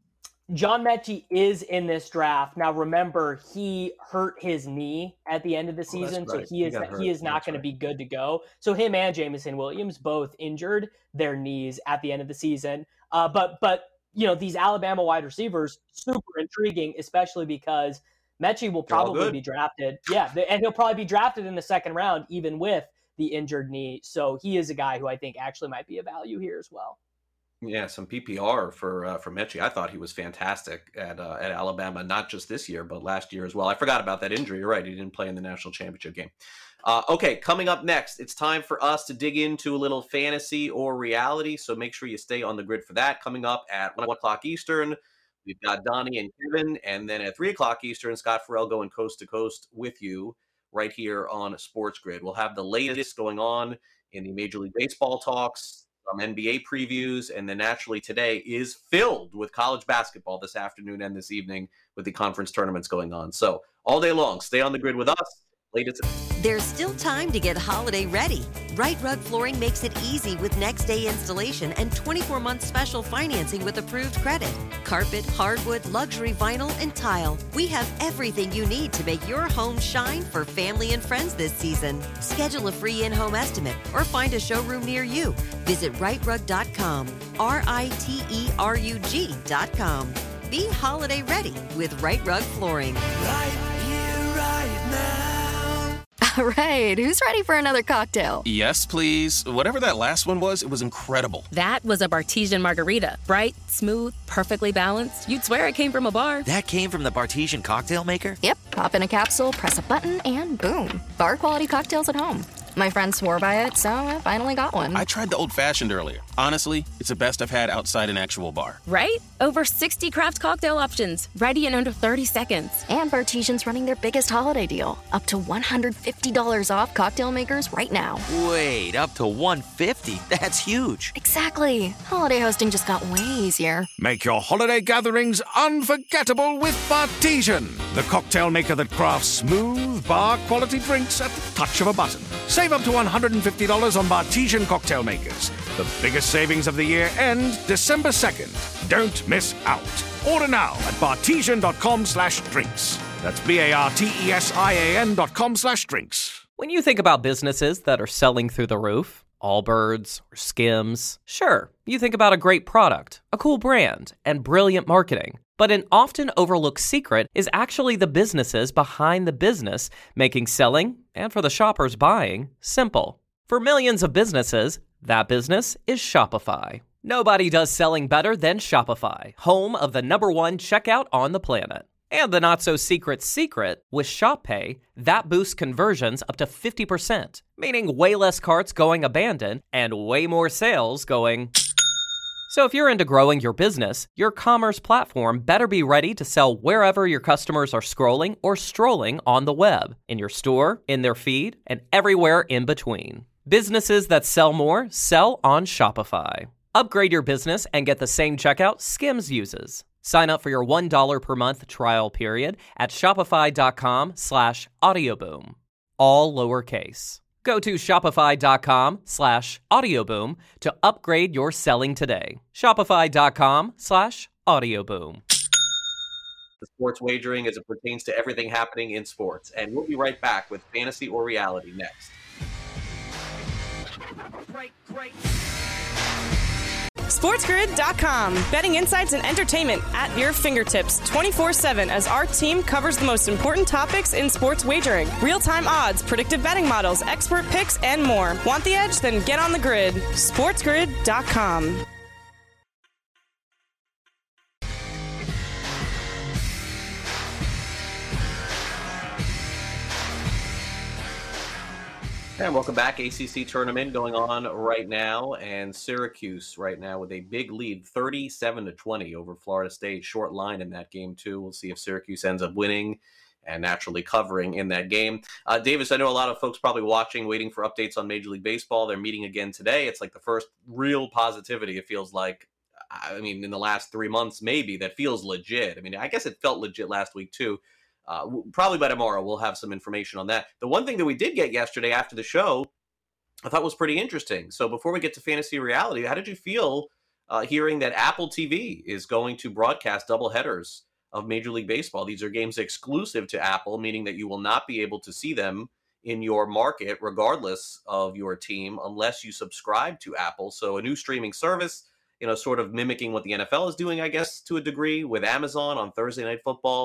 John Mechie is in this draft. Now, remember, he hurt his knee at the end of the season, oh, right. so he is he, he is not going right. to be good to go. So him and Jameson Williams both injured their knees at the end of the season. Uh, but but you know, these Alabama wide receivers, super intriguing, especially because Mechie will probably be drafted. Yeah, and he'll probably be drafted in the second round, even with the injured knee. So he is a guy who I think actually might be a value here as well. Yeah, some P P R for uh, for Mechie. I thought he was fantastic at uh, at Alabama, not just this year, but last year as well. I forgot about that injury. You're right. He didn't play in the national championship game. Uh, okay, coming up next, it's time for us to dig into a little fantasy or reality. So make sure you stay on the grid for that. Coming up at one o'clock Eastern, we've got Donnie and Kevin. And then at three o'clock Eastern, Scott Farrell going coast to coast with you right here on Sports Grid. We'll have the latest going on in the Major League Baseball talks, some N B A previews, and then naturally today is filled with college basketball this afternoon and this evening with the conference tournaments going on. So all day long, stay on the grid with us. Latest. There's still time to get holiday ready. Right Rug Flooring makes it easy with next day installation and twenty-four month special financing with approved credit. Carpet, hardwood, luxury vinyl, and tile. We have everything you need to make your home shine for family and friends this season. Schedule a free in-home estimate or find a showroom near you. Visit right rug dot com. R I T E R U G dot com. Be holiday ready with Right Rug Flooring. Right here, right now. All right, who's ready for another cocktail? Yes, please. Whatever that last one was, it was incredible. That was a Bartesian margarita. Bright, smooth, perfectly balanced. You'd swear it came from a bar. That came from the Bartesian cocktail maker? Yep, pop in a capsule, press a button, and boom. Bar quality cocktails at home. My friend swore by it, so I finally got one. I tried the old-fashioned earlier. Honestly, it's the best I've had outside an actual bar. Right? Over sixty craft cocktail options, ready in under thirty seconds. And Bartesian's running their biggest holiday deal. Up to one hundred fifty dollars off cocktail makers right now. Wait, up to one hundred fifty dollars? That's huge. Exactly. Holiday hosting just got way easier. Make your holiday gatherings unforgettable with Bartesian, the cocktail maker that crafts smooth, bar-quality drinks at the touch of a button. Save up to one hundred fifty dollars on Bartesian cocktail makers. The biggest savings of the year end December second. Don't miss out. Order now at bartesian.com slash drinks. That's B-A-R-T-E-S-I-A-N dot com slash drinks. When you think about businesses that are selling through the roof, Allbirds or Skims, sure, you think about a great product, a cool brand, and brilliant marketing. But an often overlooked secret is actually the businesses behind the business, making selling, and for the shoppers buying, simple. For millions of businesses, that business is Shopify. Nobody does selling better than Shopify, home of the number one checkout on the planet. And the not-so-secret secret, with Shop Pay, that boosts conversions up to fifty percent, meaning way less carts going abandoned and way more sales going... So if you're into growing your business, your commerce platform better be ready to sell wherever your customers are scrolling or strolling on the web, in your store, in their feed, and everywhere in between. Businesses that sell more sell on Shopify. Upgrade your business and get the same checkout Skims uses. Sign up for your one dollar per month trial period at shopify.com slash audioboom. All lowercase. Go to shopify.com slash audioboom to upgrade your selling today. Shopify.com slash audioboom. The sports wagering as it pertains to everything happening in sports. And we'll be right back with fantasy or reality next. Great, great. SportsGrid dot com. Betting insights and entertainment at your fingertips twenty-four seven as our team covers the most important topics in sports wagering. Real-time odds, predictive betting models, expert picks, and more. Want the edge? Then get on the grid. SportsGrid dot com. And welcome back. A C C tournament going on right now, and Syracuse right now with a big lead, thirty-seven to twenty over Florida State. Short line in that game too. We'll see if Syracuse ends up winning and naturally covering in that game. Uh, Davis, I know a lot of folks probably watching, waiting for updates on Major League Baseball. They're meeting again today. It's like the first real positivity, it feels like. I mean, in the last three months, maybe, that feels legit. I mean, I guess it felt legit last week too. Uh, probably by tomorrow, we'll have some information on that. The one thing that we did get yesterday after the show, I thought was pretty interesting. So before we get to fantasy reality, how did you feel uh, hearing that Apple T V is going to broadcast double headers of Major League Baseball? These are games exclusive to Apple, meaning that you will not be able to see them in your market, regardless of your team, unless you subscribe to Apple. So a new streaming service, you know, sort of mimicking what the N F L is doing, I guess, to a degree, with Amazon on Thursday Night Football.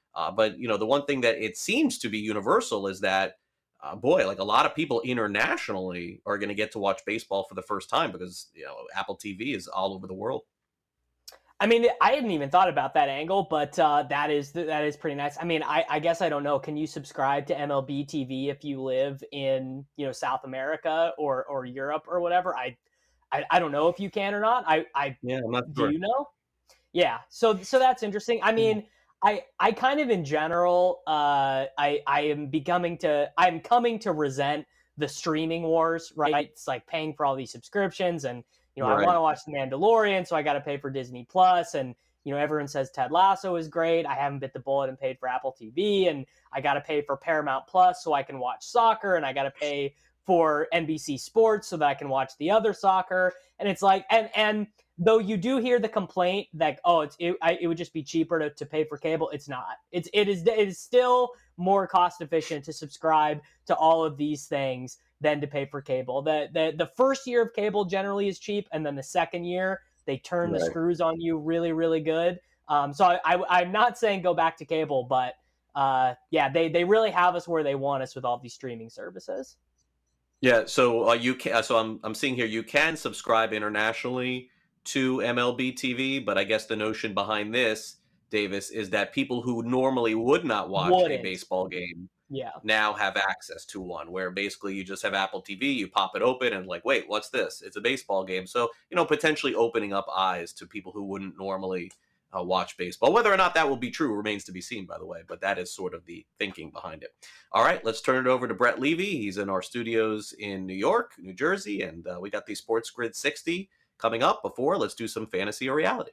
Uh, but, you know, the one thing that it seems to be universal is that, uh, boy, like a lot of people internationally are going to get to watch baseball for the first time because, you know, Apple T V is all over the world. I mean, I hadn't even thought about that angle, but uh, that is that is pretty nice. I mean, I, I guess I don't know. Can you subscribe to M L B T V if you live in, you know, South America or or Europe or whatever? I I, I don't know if you can or not. I, I yeah, I'm not do sure. you know? Yeah. So so that's interesting. I mean, I I kind of in general, uh, I I am becoming to I'm coming to resent the streaming wars. Right? It's like paying for all these subscriptions and. You know, right. I want to watch The Mandalorian, so I got to pay for Disney Plus, and you know, everyone says Ted Lasso is great. I haven't bit the bullet and paid for Apple T V, and I got to pay for Paramount Plus so I can watch soccer, and I got to pay for N B C Sports so that I can watch the other soccer. And it's like, and and though you do hear the complaint that oh, it's it, I, it would just be cheaper to, to pay for cable. It's not. It's it is it is still more cost efficient to subscribe to all of these things than to pay for cable. The, the the first year of cable generally is cheap, and then the second year they turn right. the screws on you really, really good. Um, so I, I, I'm not saying go back to cable, but uh, yeah, they they really have us where they want us with all these streaming services. Yeah, so uh, you can. So I'm I'm seeing here you can subscribe internationally to M L B T V, but I guess the notion behind this, Davis, is that people who normally would not watch Wouldn't. a baseball game. Yeah. Now have access to one where basically you just have Apple T V, you pop it open and like, wait, what's this? It's a baseball game. So, you know, potentially opening up eyes to people who wouldn't normally uh, watch baseball. Whether or not that will be true remains to be seen, by the way, but that is sort of the thinking behind it. All right, let's turn it over to Brett Levy. He's in our studios in New York, New Jersey, and uh, we got the Sports Grid sixty coming up. Before, let's do some fantasy or reality.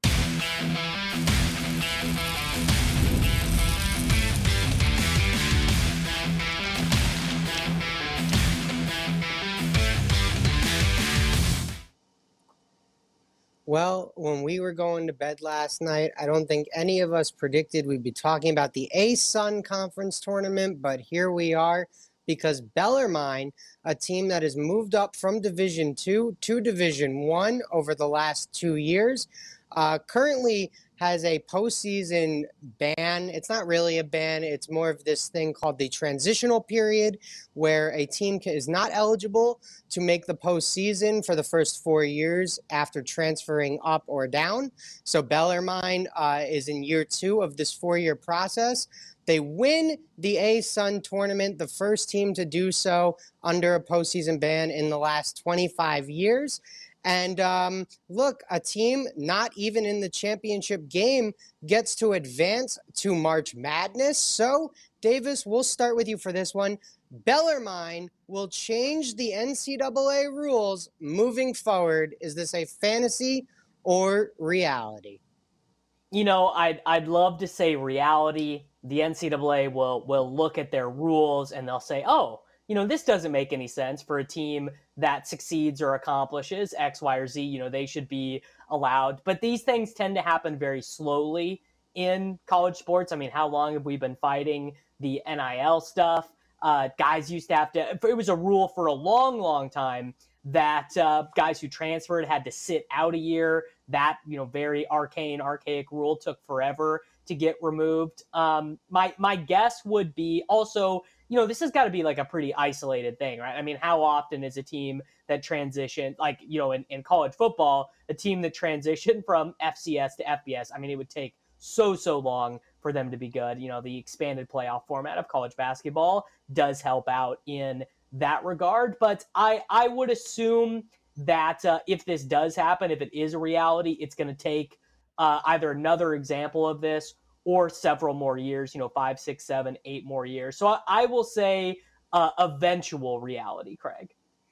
Well, when we were going to bed last night, I don't think any of us predicted we'd be talking about the A-Sun Conference Tournament, but here we are because Bellarmine, a team that has moved up from Division Two to Division One over the last two years, uh, currently has a postseason ban. It's not really a ban. It's more of this thing called the transitional period where a team is not eligible to make the postseason for the first four years after transferring up or down. So Bellarmine uh, is in year two of this four-year process. They win the A-Sun tournament, the first team to do so under a postseason ban in the last twenty-five years. And um, look, a team not even in the championship game gets to advance to March Madness. So, Davis, we'll start with you for this one. Bellarmine will change the N C double A rules moving forward. Is this a fantasy or reality? You know, I'd, I'd love to say reality. The N C double A will, will look at their rules and they'll say, oh, you know, this doesn't make any sense for a team that succeeds or accomplishes X, Y, or Z. You know, they should be allowed. But these things tend to happen very slowly in college sports. I mean, how long have we been fighting the N I L stuff? Uh, guys used to have to, it was a rule for a long, long time that uh, guys who transferred had to sit out a year. That, you know, very arcane, archaic rule took forever to get removed. Um, my my guess would be also, you know, this has got to be like a pretty isolated thing, right? I mean, how often is a team that transitioned, like, you know, in, in college football, a team that transitioned from F C S to F B S? I mean, it would take so, so long for them to be good. You know, the expanded playoff format of college basketball does help out in that regard. But I, I would assume that uh, if this does happen, if it is a reality, it's going to take uh, either another example of this or several more years, you know, five, six, seven, eight more years. So I, I will say uh, eventual reality, Craig.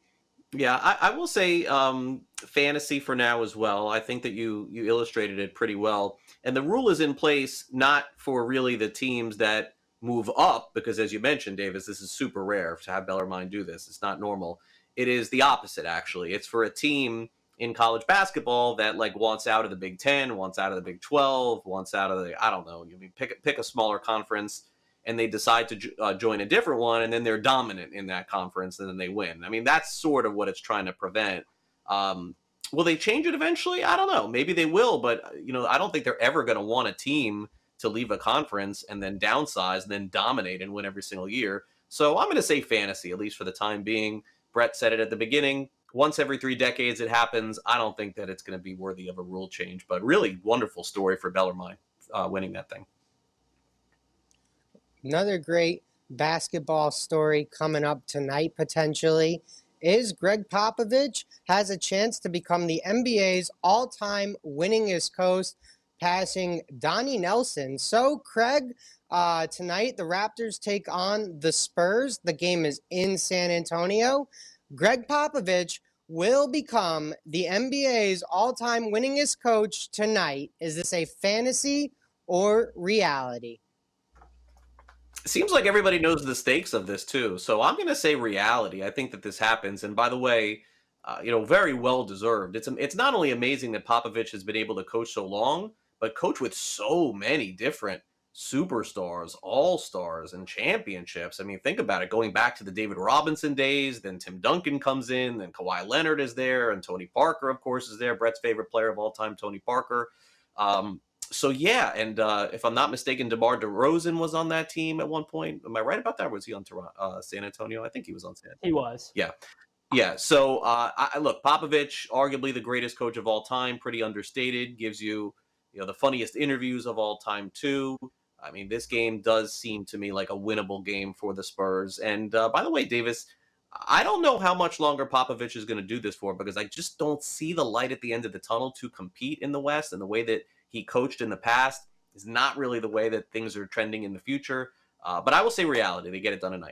Yeah, I, I will say um, fantasy for now as well. I think that you you illustrated it pretty well. And the rule is in place not for really the teams that move up, because as you mentioned, Davis, this is super rare to have Bellarmine do this. It's not normal. It is the opposite, actually. It's for a team in college basketball that like wants out of the Big Ten, wants out of the Big twelve, wants out of the, I don't know, you pick, pick a smaller conference, and they decide to uh, join a different one, and then they're dominant in that conference, and then they win. I mean, that's sort of what it's trying to prevent. Um, will they change it eventually? I don't know. Maybe they will, but you know, I don't think they're ever going to want a team to leave a conference and then downsize and then dominate and win every single year. So I'm going to say fantasy, at least for the time being. Brett said it at the beginning. Once every three decades it happens. I don't think that it's going to be worthy of a rule change, but really wonderful story for Bellarmine uh, winning that thing. Another great basketball story coming up tonight, potentially, is Greg Popovich has a chance to become the N B A's all-time winningest coach, passing Donnie Nelson. So, Craig, uh, tonight the Raptors take on the Spurs. The game is in San Antonio. Greg Popovich will become the N B A's all-time winningest coach tonight. Is this a fantasy or reality? Seems like everybody knows the stakes of this too. So I'm going to say reality. I think that this happens. And by the way, uh, you know, very well deserved. It's it's not only amazing that Popovich has been able to coach so long, but coach with so many different superstars, all-stars, and championships. I mean, think about it. Going back to the David Robinson days, then Tim Duncan comes in, then Kawhi Leonard is there, and Tony Parker, of course, is there. Brett's favorite player of all time, Tony Parker. Um, So, yeah, and uh, if I'm not mistaken, DeMar DeRozan was on that team at one point. Am I right about that? Or was he on Toronto, uh, San Antonio? I think he was on San Antonio. He was. Yeah. Yeah. So, uh, I, look, Popovich, arguably the greatest coach of all time, pretty understated, gives you, you know, the funniest interviews of all time, too. I mean, this game does seem to me like a winnable game for the Spurs. And uh, by the way, Davis, I don't know how much longer Popovich is going to do this for, because I just don't see the light at the end of the tunnel to compete in the West, and the way that he coached in the past is not really the way that things are trending in the future. Uh, but I will say reality. They get it done tonight.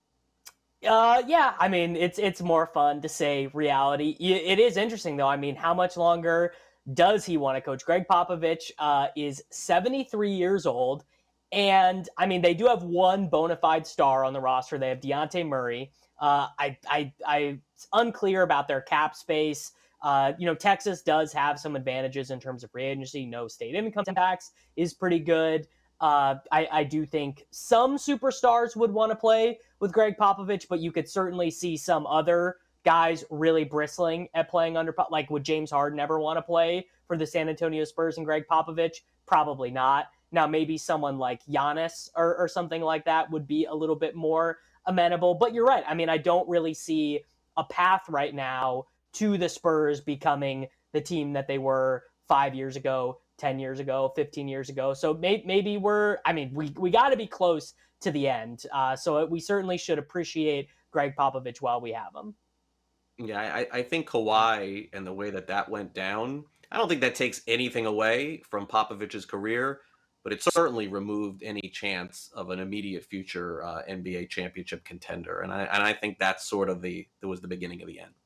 Uh, yeah, I mean, it's it's more fun to say reality. It is interesting, though. I mean, how much longer does he want to coach? Greg Popovich uh, is seventy-three years old. And, I mean, they do have one bona fide star on the roster. They have DeJounte Murray. Uh, I, I, I, it's unclear about their cap space. Uh, you know, Texas does have some advantages in terms of free agency. No state income tax is pretty good. Uh, I, I do think some superstars would want to play with Greg Popovich, but you could certainly see some other guys really bristling at playing under, like, would James Harden ever want to play for the San Antonio Spurs and Greg Popovich? Probably not. Now, maybe someone like Giannis or, or something like that would be a little bit more amenable. But you're right. I mean, I don't really see a path right now to the Spurs becoming the team that they were five years ago, ten years ago, fifteen years ago. So may, maybe we're, I mean, we, we got to be close to the end. Uh, so we certainly should appreciate Greg Popovich while we have him. Yeah, I, I think Kawhi and the way that that went down, I don't think that takes anything away from Popovich's career, but it certainly removed any chance of an immediate future uh, N B A championship contender. And I, and I think that's sort of the, that was the beginning of the end.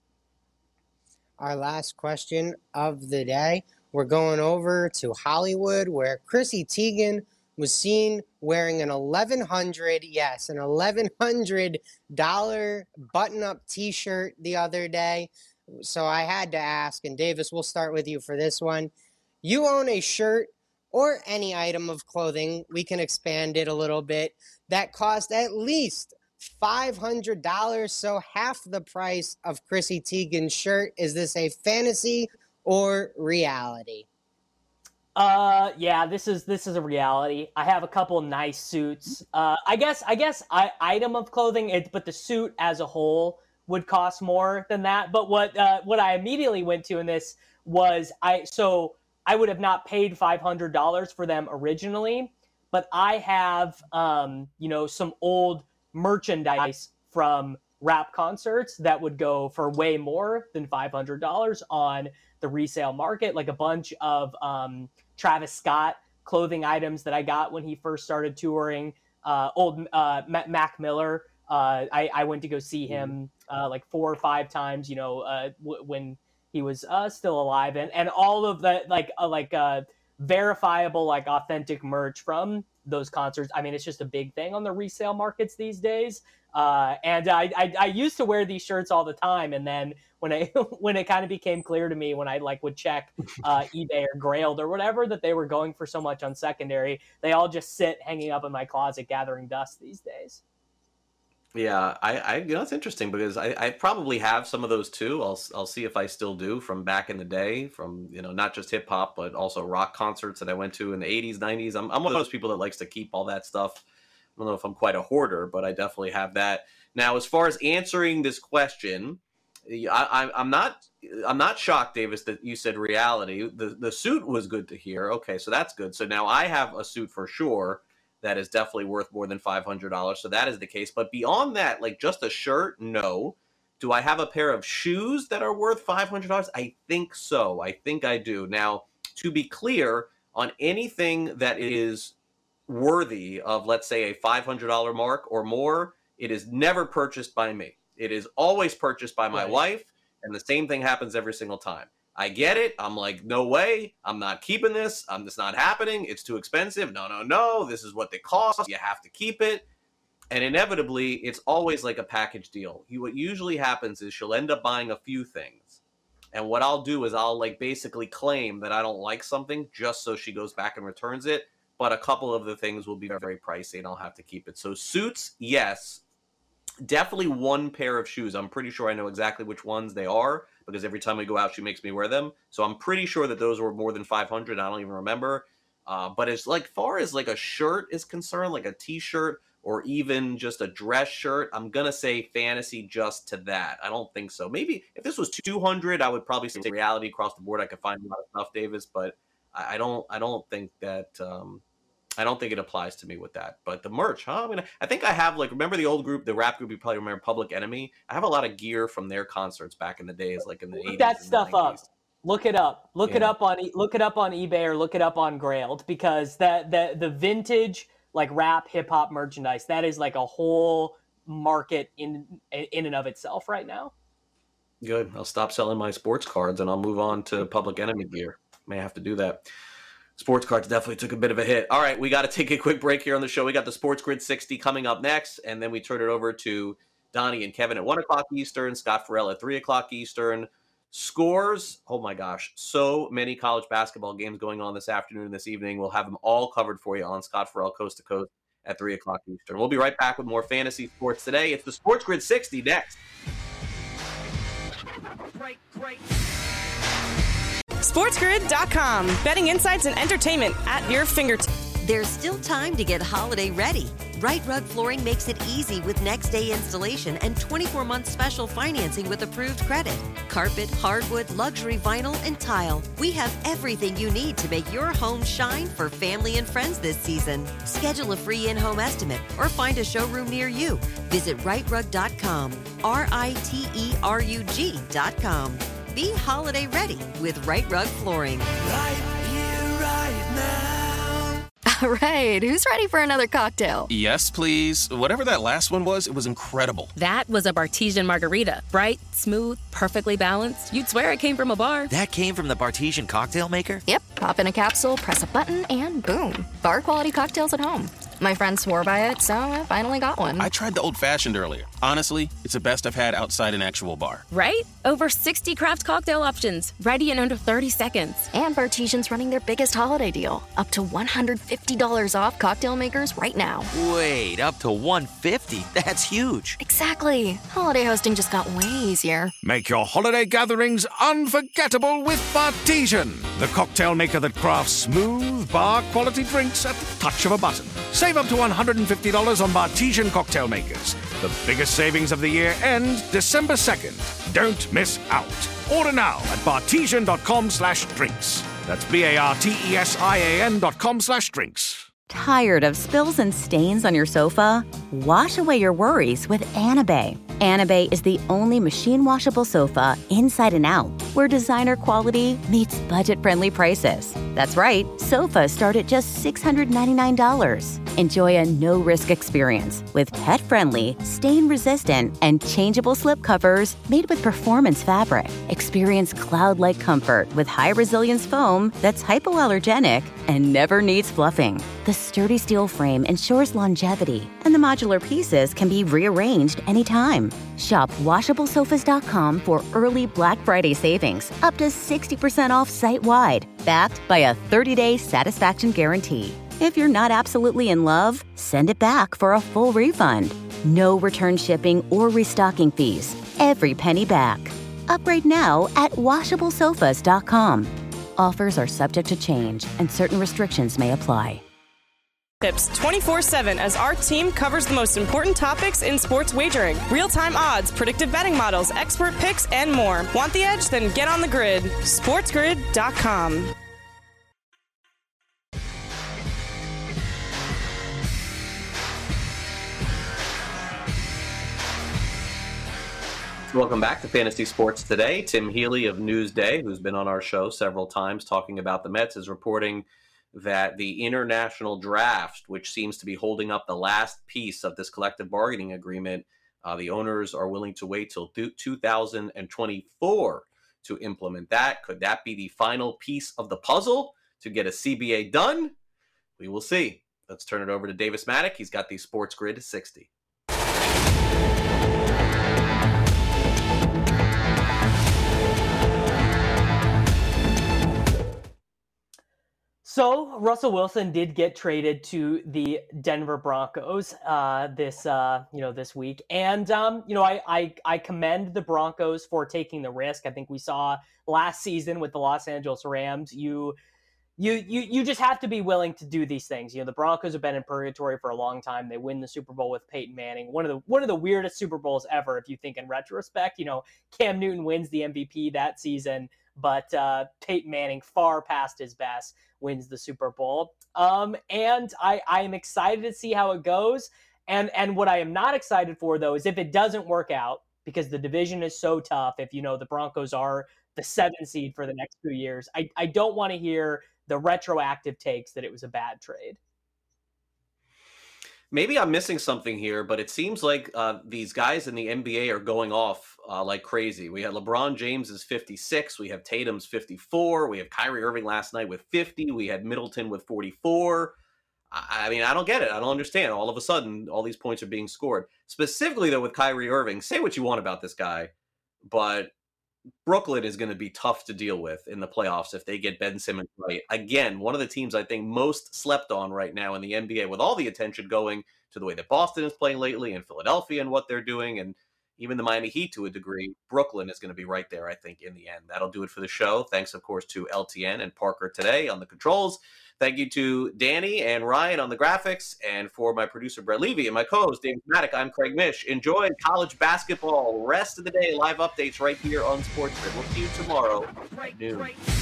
Our last question of the day, we're going over to Hollywood, where Chrissy Teigen was seen wearing an eleven hundred dollars, yes, an eleven hundred dollars button-up T-shirt the other day. So I had to ask, and Davis, we'll start with you for this one. You own a shirt or any item of clothing, we can expand it a little bit, that cost at least five hundred dollars, so half the price of Chrissy Teigen's shirt. Is this a fantasy or reality? Uh, yeah, this is this is a reality. I have a couple nice suits. Uh, I guess I guess I, item of clothing, it, but the suit as a whole would cost more than that. But what uh, what I immediately went to in this was I so I would have not paid five hundred dollars for them originally, but I have um you know some old merchandise from rap concerts that would go for way more than five hundred dollars on the resale market, like a bunch of um, Travis Scott clothing items that I got when he first started touring, uh, old uh, Mac Miller. Uh, I, I went to go see him uh, like four or five times, you know, uh, w- when he was uh, still alive, and, and all of the like uh, like uh, verifiable, like authentic merch from those concerts. I mean, it's just a big thing on the resale markets these days. Uh, and I, I, I used to wear these shirts all the time. And then when I, when it kind of became clear to me, when I like would check uh, eBay or Grailed or whatever, that they were going for so much on secondary, they all just sit hanging up in my closet, gathering dust these days. Yeah, I, I you know, it's interesting because I, I probably have some of those too. I'll I'll see if I still do from back in the day, from you know not just hip hop but also rock concerts that I went to in the eighties, nineties. I'm I'm one of those people that likes to keep all that stuff. I don't know if I'm quite a hoarder, but I definitely have that. Now, as far as answering this question, I, I I'm not I'm not shocked, Davis, that you said reality. The the suit was good to hear. Okay, so that's good. So now I have a suit for sure that is definitely worth more than five hundred dollars. So that is the case. But beyond that, like just a shirt, no. Do I have a pair of shoes that are worth five hundred dollars? I think so. I think I do. Now, to be clear, on anything that is worthy of, let's say, a five hundred dollars mark or more, it is never purchased by me. It is always purchased by my Right. wife, and the same thing happens every single time. I get it. I'm like, no way. I'm not keeping this. Um, it's not happening. It's too expensive. No, no, no. This is what they cost. You have to keep it. And inevitably, it's always like a package deal. You, what usually happens is she'll end up buying a few things. And what I'll do is I'll like basically claim that I don't like something just so she goes back and returns it. But a couple of the things will be very pricey and I'll have to keep it. So suits, yes. Definitely one pair of shoes. I'm pretty sure I know exactly which ones they are because every time we go out, she makes me wear them. So I'm pretty sure that those were more than five hundred. I don't even remember. Uh, but as like far as like a shirt is concerned, like a t-shirt or even just a dress shirt, I'm going to say fantasy just to that. I don't think so. Maybe if this was two hundred, I would probably say reality across the board. I could find a lot of stuff, Davis, but I, I don't, I don't think that, um, I don't think it applies to me with that. But the merch, huh? I mean, I think I have, like, remember the old group, the rap group, you probably remember, Public Enemy? I have a lot of gear from their concerts back in the days, like in the eighties. Look that and stuff the up. Look it up. Look it Yeah. up on E- look it up on eBay or look it up on Grailed because that the the vintage like rap hip hop merchandise, that is like a whole market in in and of itself right now. Good. I'll stop selling my sports cards and I'll move on to Public Enemy gear. May have to do that. Sports cards definitely took a bit of a hit. All right, we got to take a quick break here on the show. We got the Sports Grid sixty coming up next, and then we turn it over to Donnie and Kevin at one o'clock Eastern, Scott Farrell at three o'clock Eastern. Scores, oh my gosh, so many college basketball games going on this afternoon and this evening. We'll have them all covered for you on Scott Farrell Coast to Coast at three o'clock Eastern. We'll be right back with more fantasy sports today. It's the Sports Grid sixty next. Great, great. SportsGrid dot com. Betting insights and entertainment at your fingertips. There's still time to get holiday ready. Right Rug Flooring makes it easy with next day installation and twenty-four month special financing with approved credit. Carpet, hardwood, luxury vinyl, and tile. We have everything you need to make your home shine for family and friends this season. Schedule a free in-home estimate or find a showroom near you. Visit right rug dot com. R I T E R U G dot com. Be holiday ready with Right Rug Flooring. Right here, right now. All right, who's ready for another cocktail? Yes, please. Whatever that last one was, it was incredible. That was a Bartesian margarita. Bright, smooth, perfectly balanced. You'd swear it came from a bar. That came from the Bartesian cocktail maker? Yep, pop in a capsule, press a button, and boom. Bar quality cocktails at home. My friend swore by it, so I finally got one. I tried the old-fashioned earlier. Honestly, it's the best I've had outside an actual bar. Right? Over sixty craft cocktail options, ready in under thirty seconds. And Bartesian's running their biggest holiday deal. Up to one hundred fifty dollars off cocktail makers right now. Wait, up to one hundred fifty dollars? That's huge. Exactly. Holiday hosting just got way easier. Make your holiday gatherings unforgettable with Bartesian, the cocktail maker that crafts smooth, bar-quality drinks at the touch of a button. Save up to one hundred fifty dollars on Bartesian cocktail makers. The biggest savings of the year ends December second. Don't miss out. Order now at bartesian.com slash drinks. That's B-A-R-T-E-S-I-A-N dot com slash drinks. Tired of spills and stains on your sofa? Wash away your worries with Anabay. Anabay is the only machine-washable sofa inside and out, where designer quality meets budget-friendly prices. That's right, sofas start at just six hundred ninety-nine dollars. Enjoy a no-risk experience with pet-friendly, stain-resistant, and changeable slip covers made with performance fabric. Experience cloud-like comfort with high-resilience foam that's hypoallergenic and never needs fluffing. The sturdy steel frame ensures longevity, and the modular pieces can be rearranged anytime. Shop washable sofas dot com for early Black Friday savings, up to sixty percent off site-wide, backed by a thirty day satisfaction guarantee. If you're not absolutely in love, send it back for a full refund. No return shipping or restocking fees. Every penny back. Upgrade now at washable sofas dot com. Offers are subject to change and certain restrictions may apply. Tips twenty-four seven as our team covers the most important topics in sports wagering. Real-time odds, predictive betting models, expert picks, and more. Want the edge? Then get on the grid. sports grid dot com. Welcome back to Fantasy Sports Today. Tim Healy of Newsday, who's been on our show several times talking about the Mets, is reporting that the international draft, which seems to be holding up the last piece of this collective bargaining agreement, uh, the owners are willing to wait till two thousand twenty-four to implement that. Could that be the final piece of the puzzle to get a C B A done? We will see. Let's turn it over to Davis Maddock. He's got the Sports Grid sixty. So Russell Wilson did get traded to the Denver Broncos uh, this uh, you know this week, and um, you know I, I I commend the Broncos for taking the risk. I think we saw last season with the Los Angeles Rams, you you you you just have to be willing to do these things. You know the Broncos have been in purgatory for a long time. They win the Super Bowl with Peyton Manning, one of the one of the weirdest Super Bowls ever if you think in retrospect. You know Cam Newton wins the M V P that season, but uh, Peyton Manning, far past his best, wins the Super Bowl. Um, and I, I am excited to see how it goes. And and what I am not excited for, though, is if it doesn't work out, because the division is so tough, if, you know, the Broncos are the seventh seed for the next few years, I, I don't want to hear the retroactive takes that it was a bad trade. Maybe I'm missing something here, but it seems like uh, these guys in the N B A are going off uh, like crazy. We had LeBron James is fifty-six. We have Tatum's fifty-four. We have Kyrie Irving last night with fifty. We had Middleton with forty-four. I, I mean, I don't get it. I don't understand. All of a sudden, all these points are being scored. Specifically, though, with Kyrie Irving, say what you want about this guy, but Brooklyn is going to be tough to deal with in the playoffs if they get Ben Simmons right. Again, one of the teams I think most slept on right now in the N B A, with all the attention going to the way that Boston is playing lately and Philadelphia and what they're doing, and even the Miami Heat to a degree. Brooklyn is going to be right there, I think, in the end. That'll do it for the show. Thanks, of course, to L T N and Parker today on the controls. Thank you to Danny and Ryan on the graphics, and for my producer, Brett Levy, and my co-host, David Maddock, I'm Craig Mish. Enjoy college basketball. Rest of the day, live updates right here on Sports Grid. We'll see you tomorrow at noon.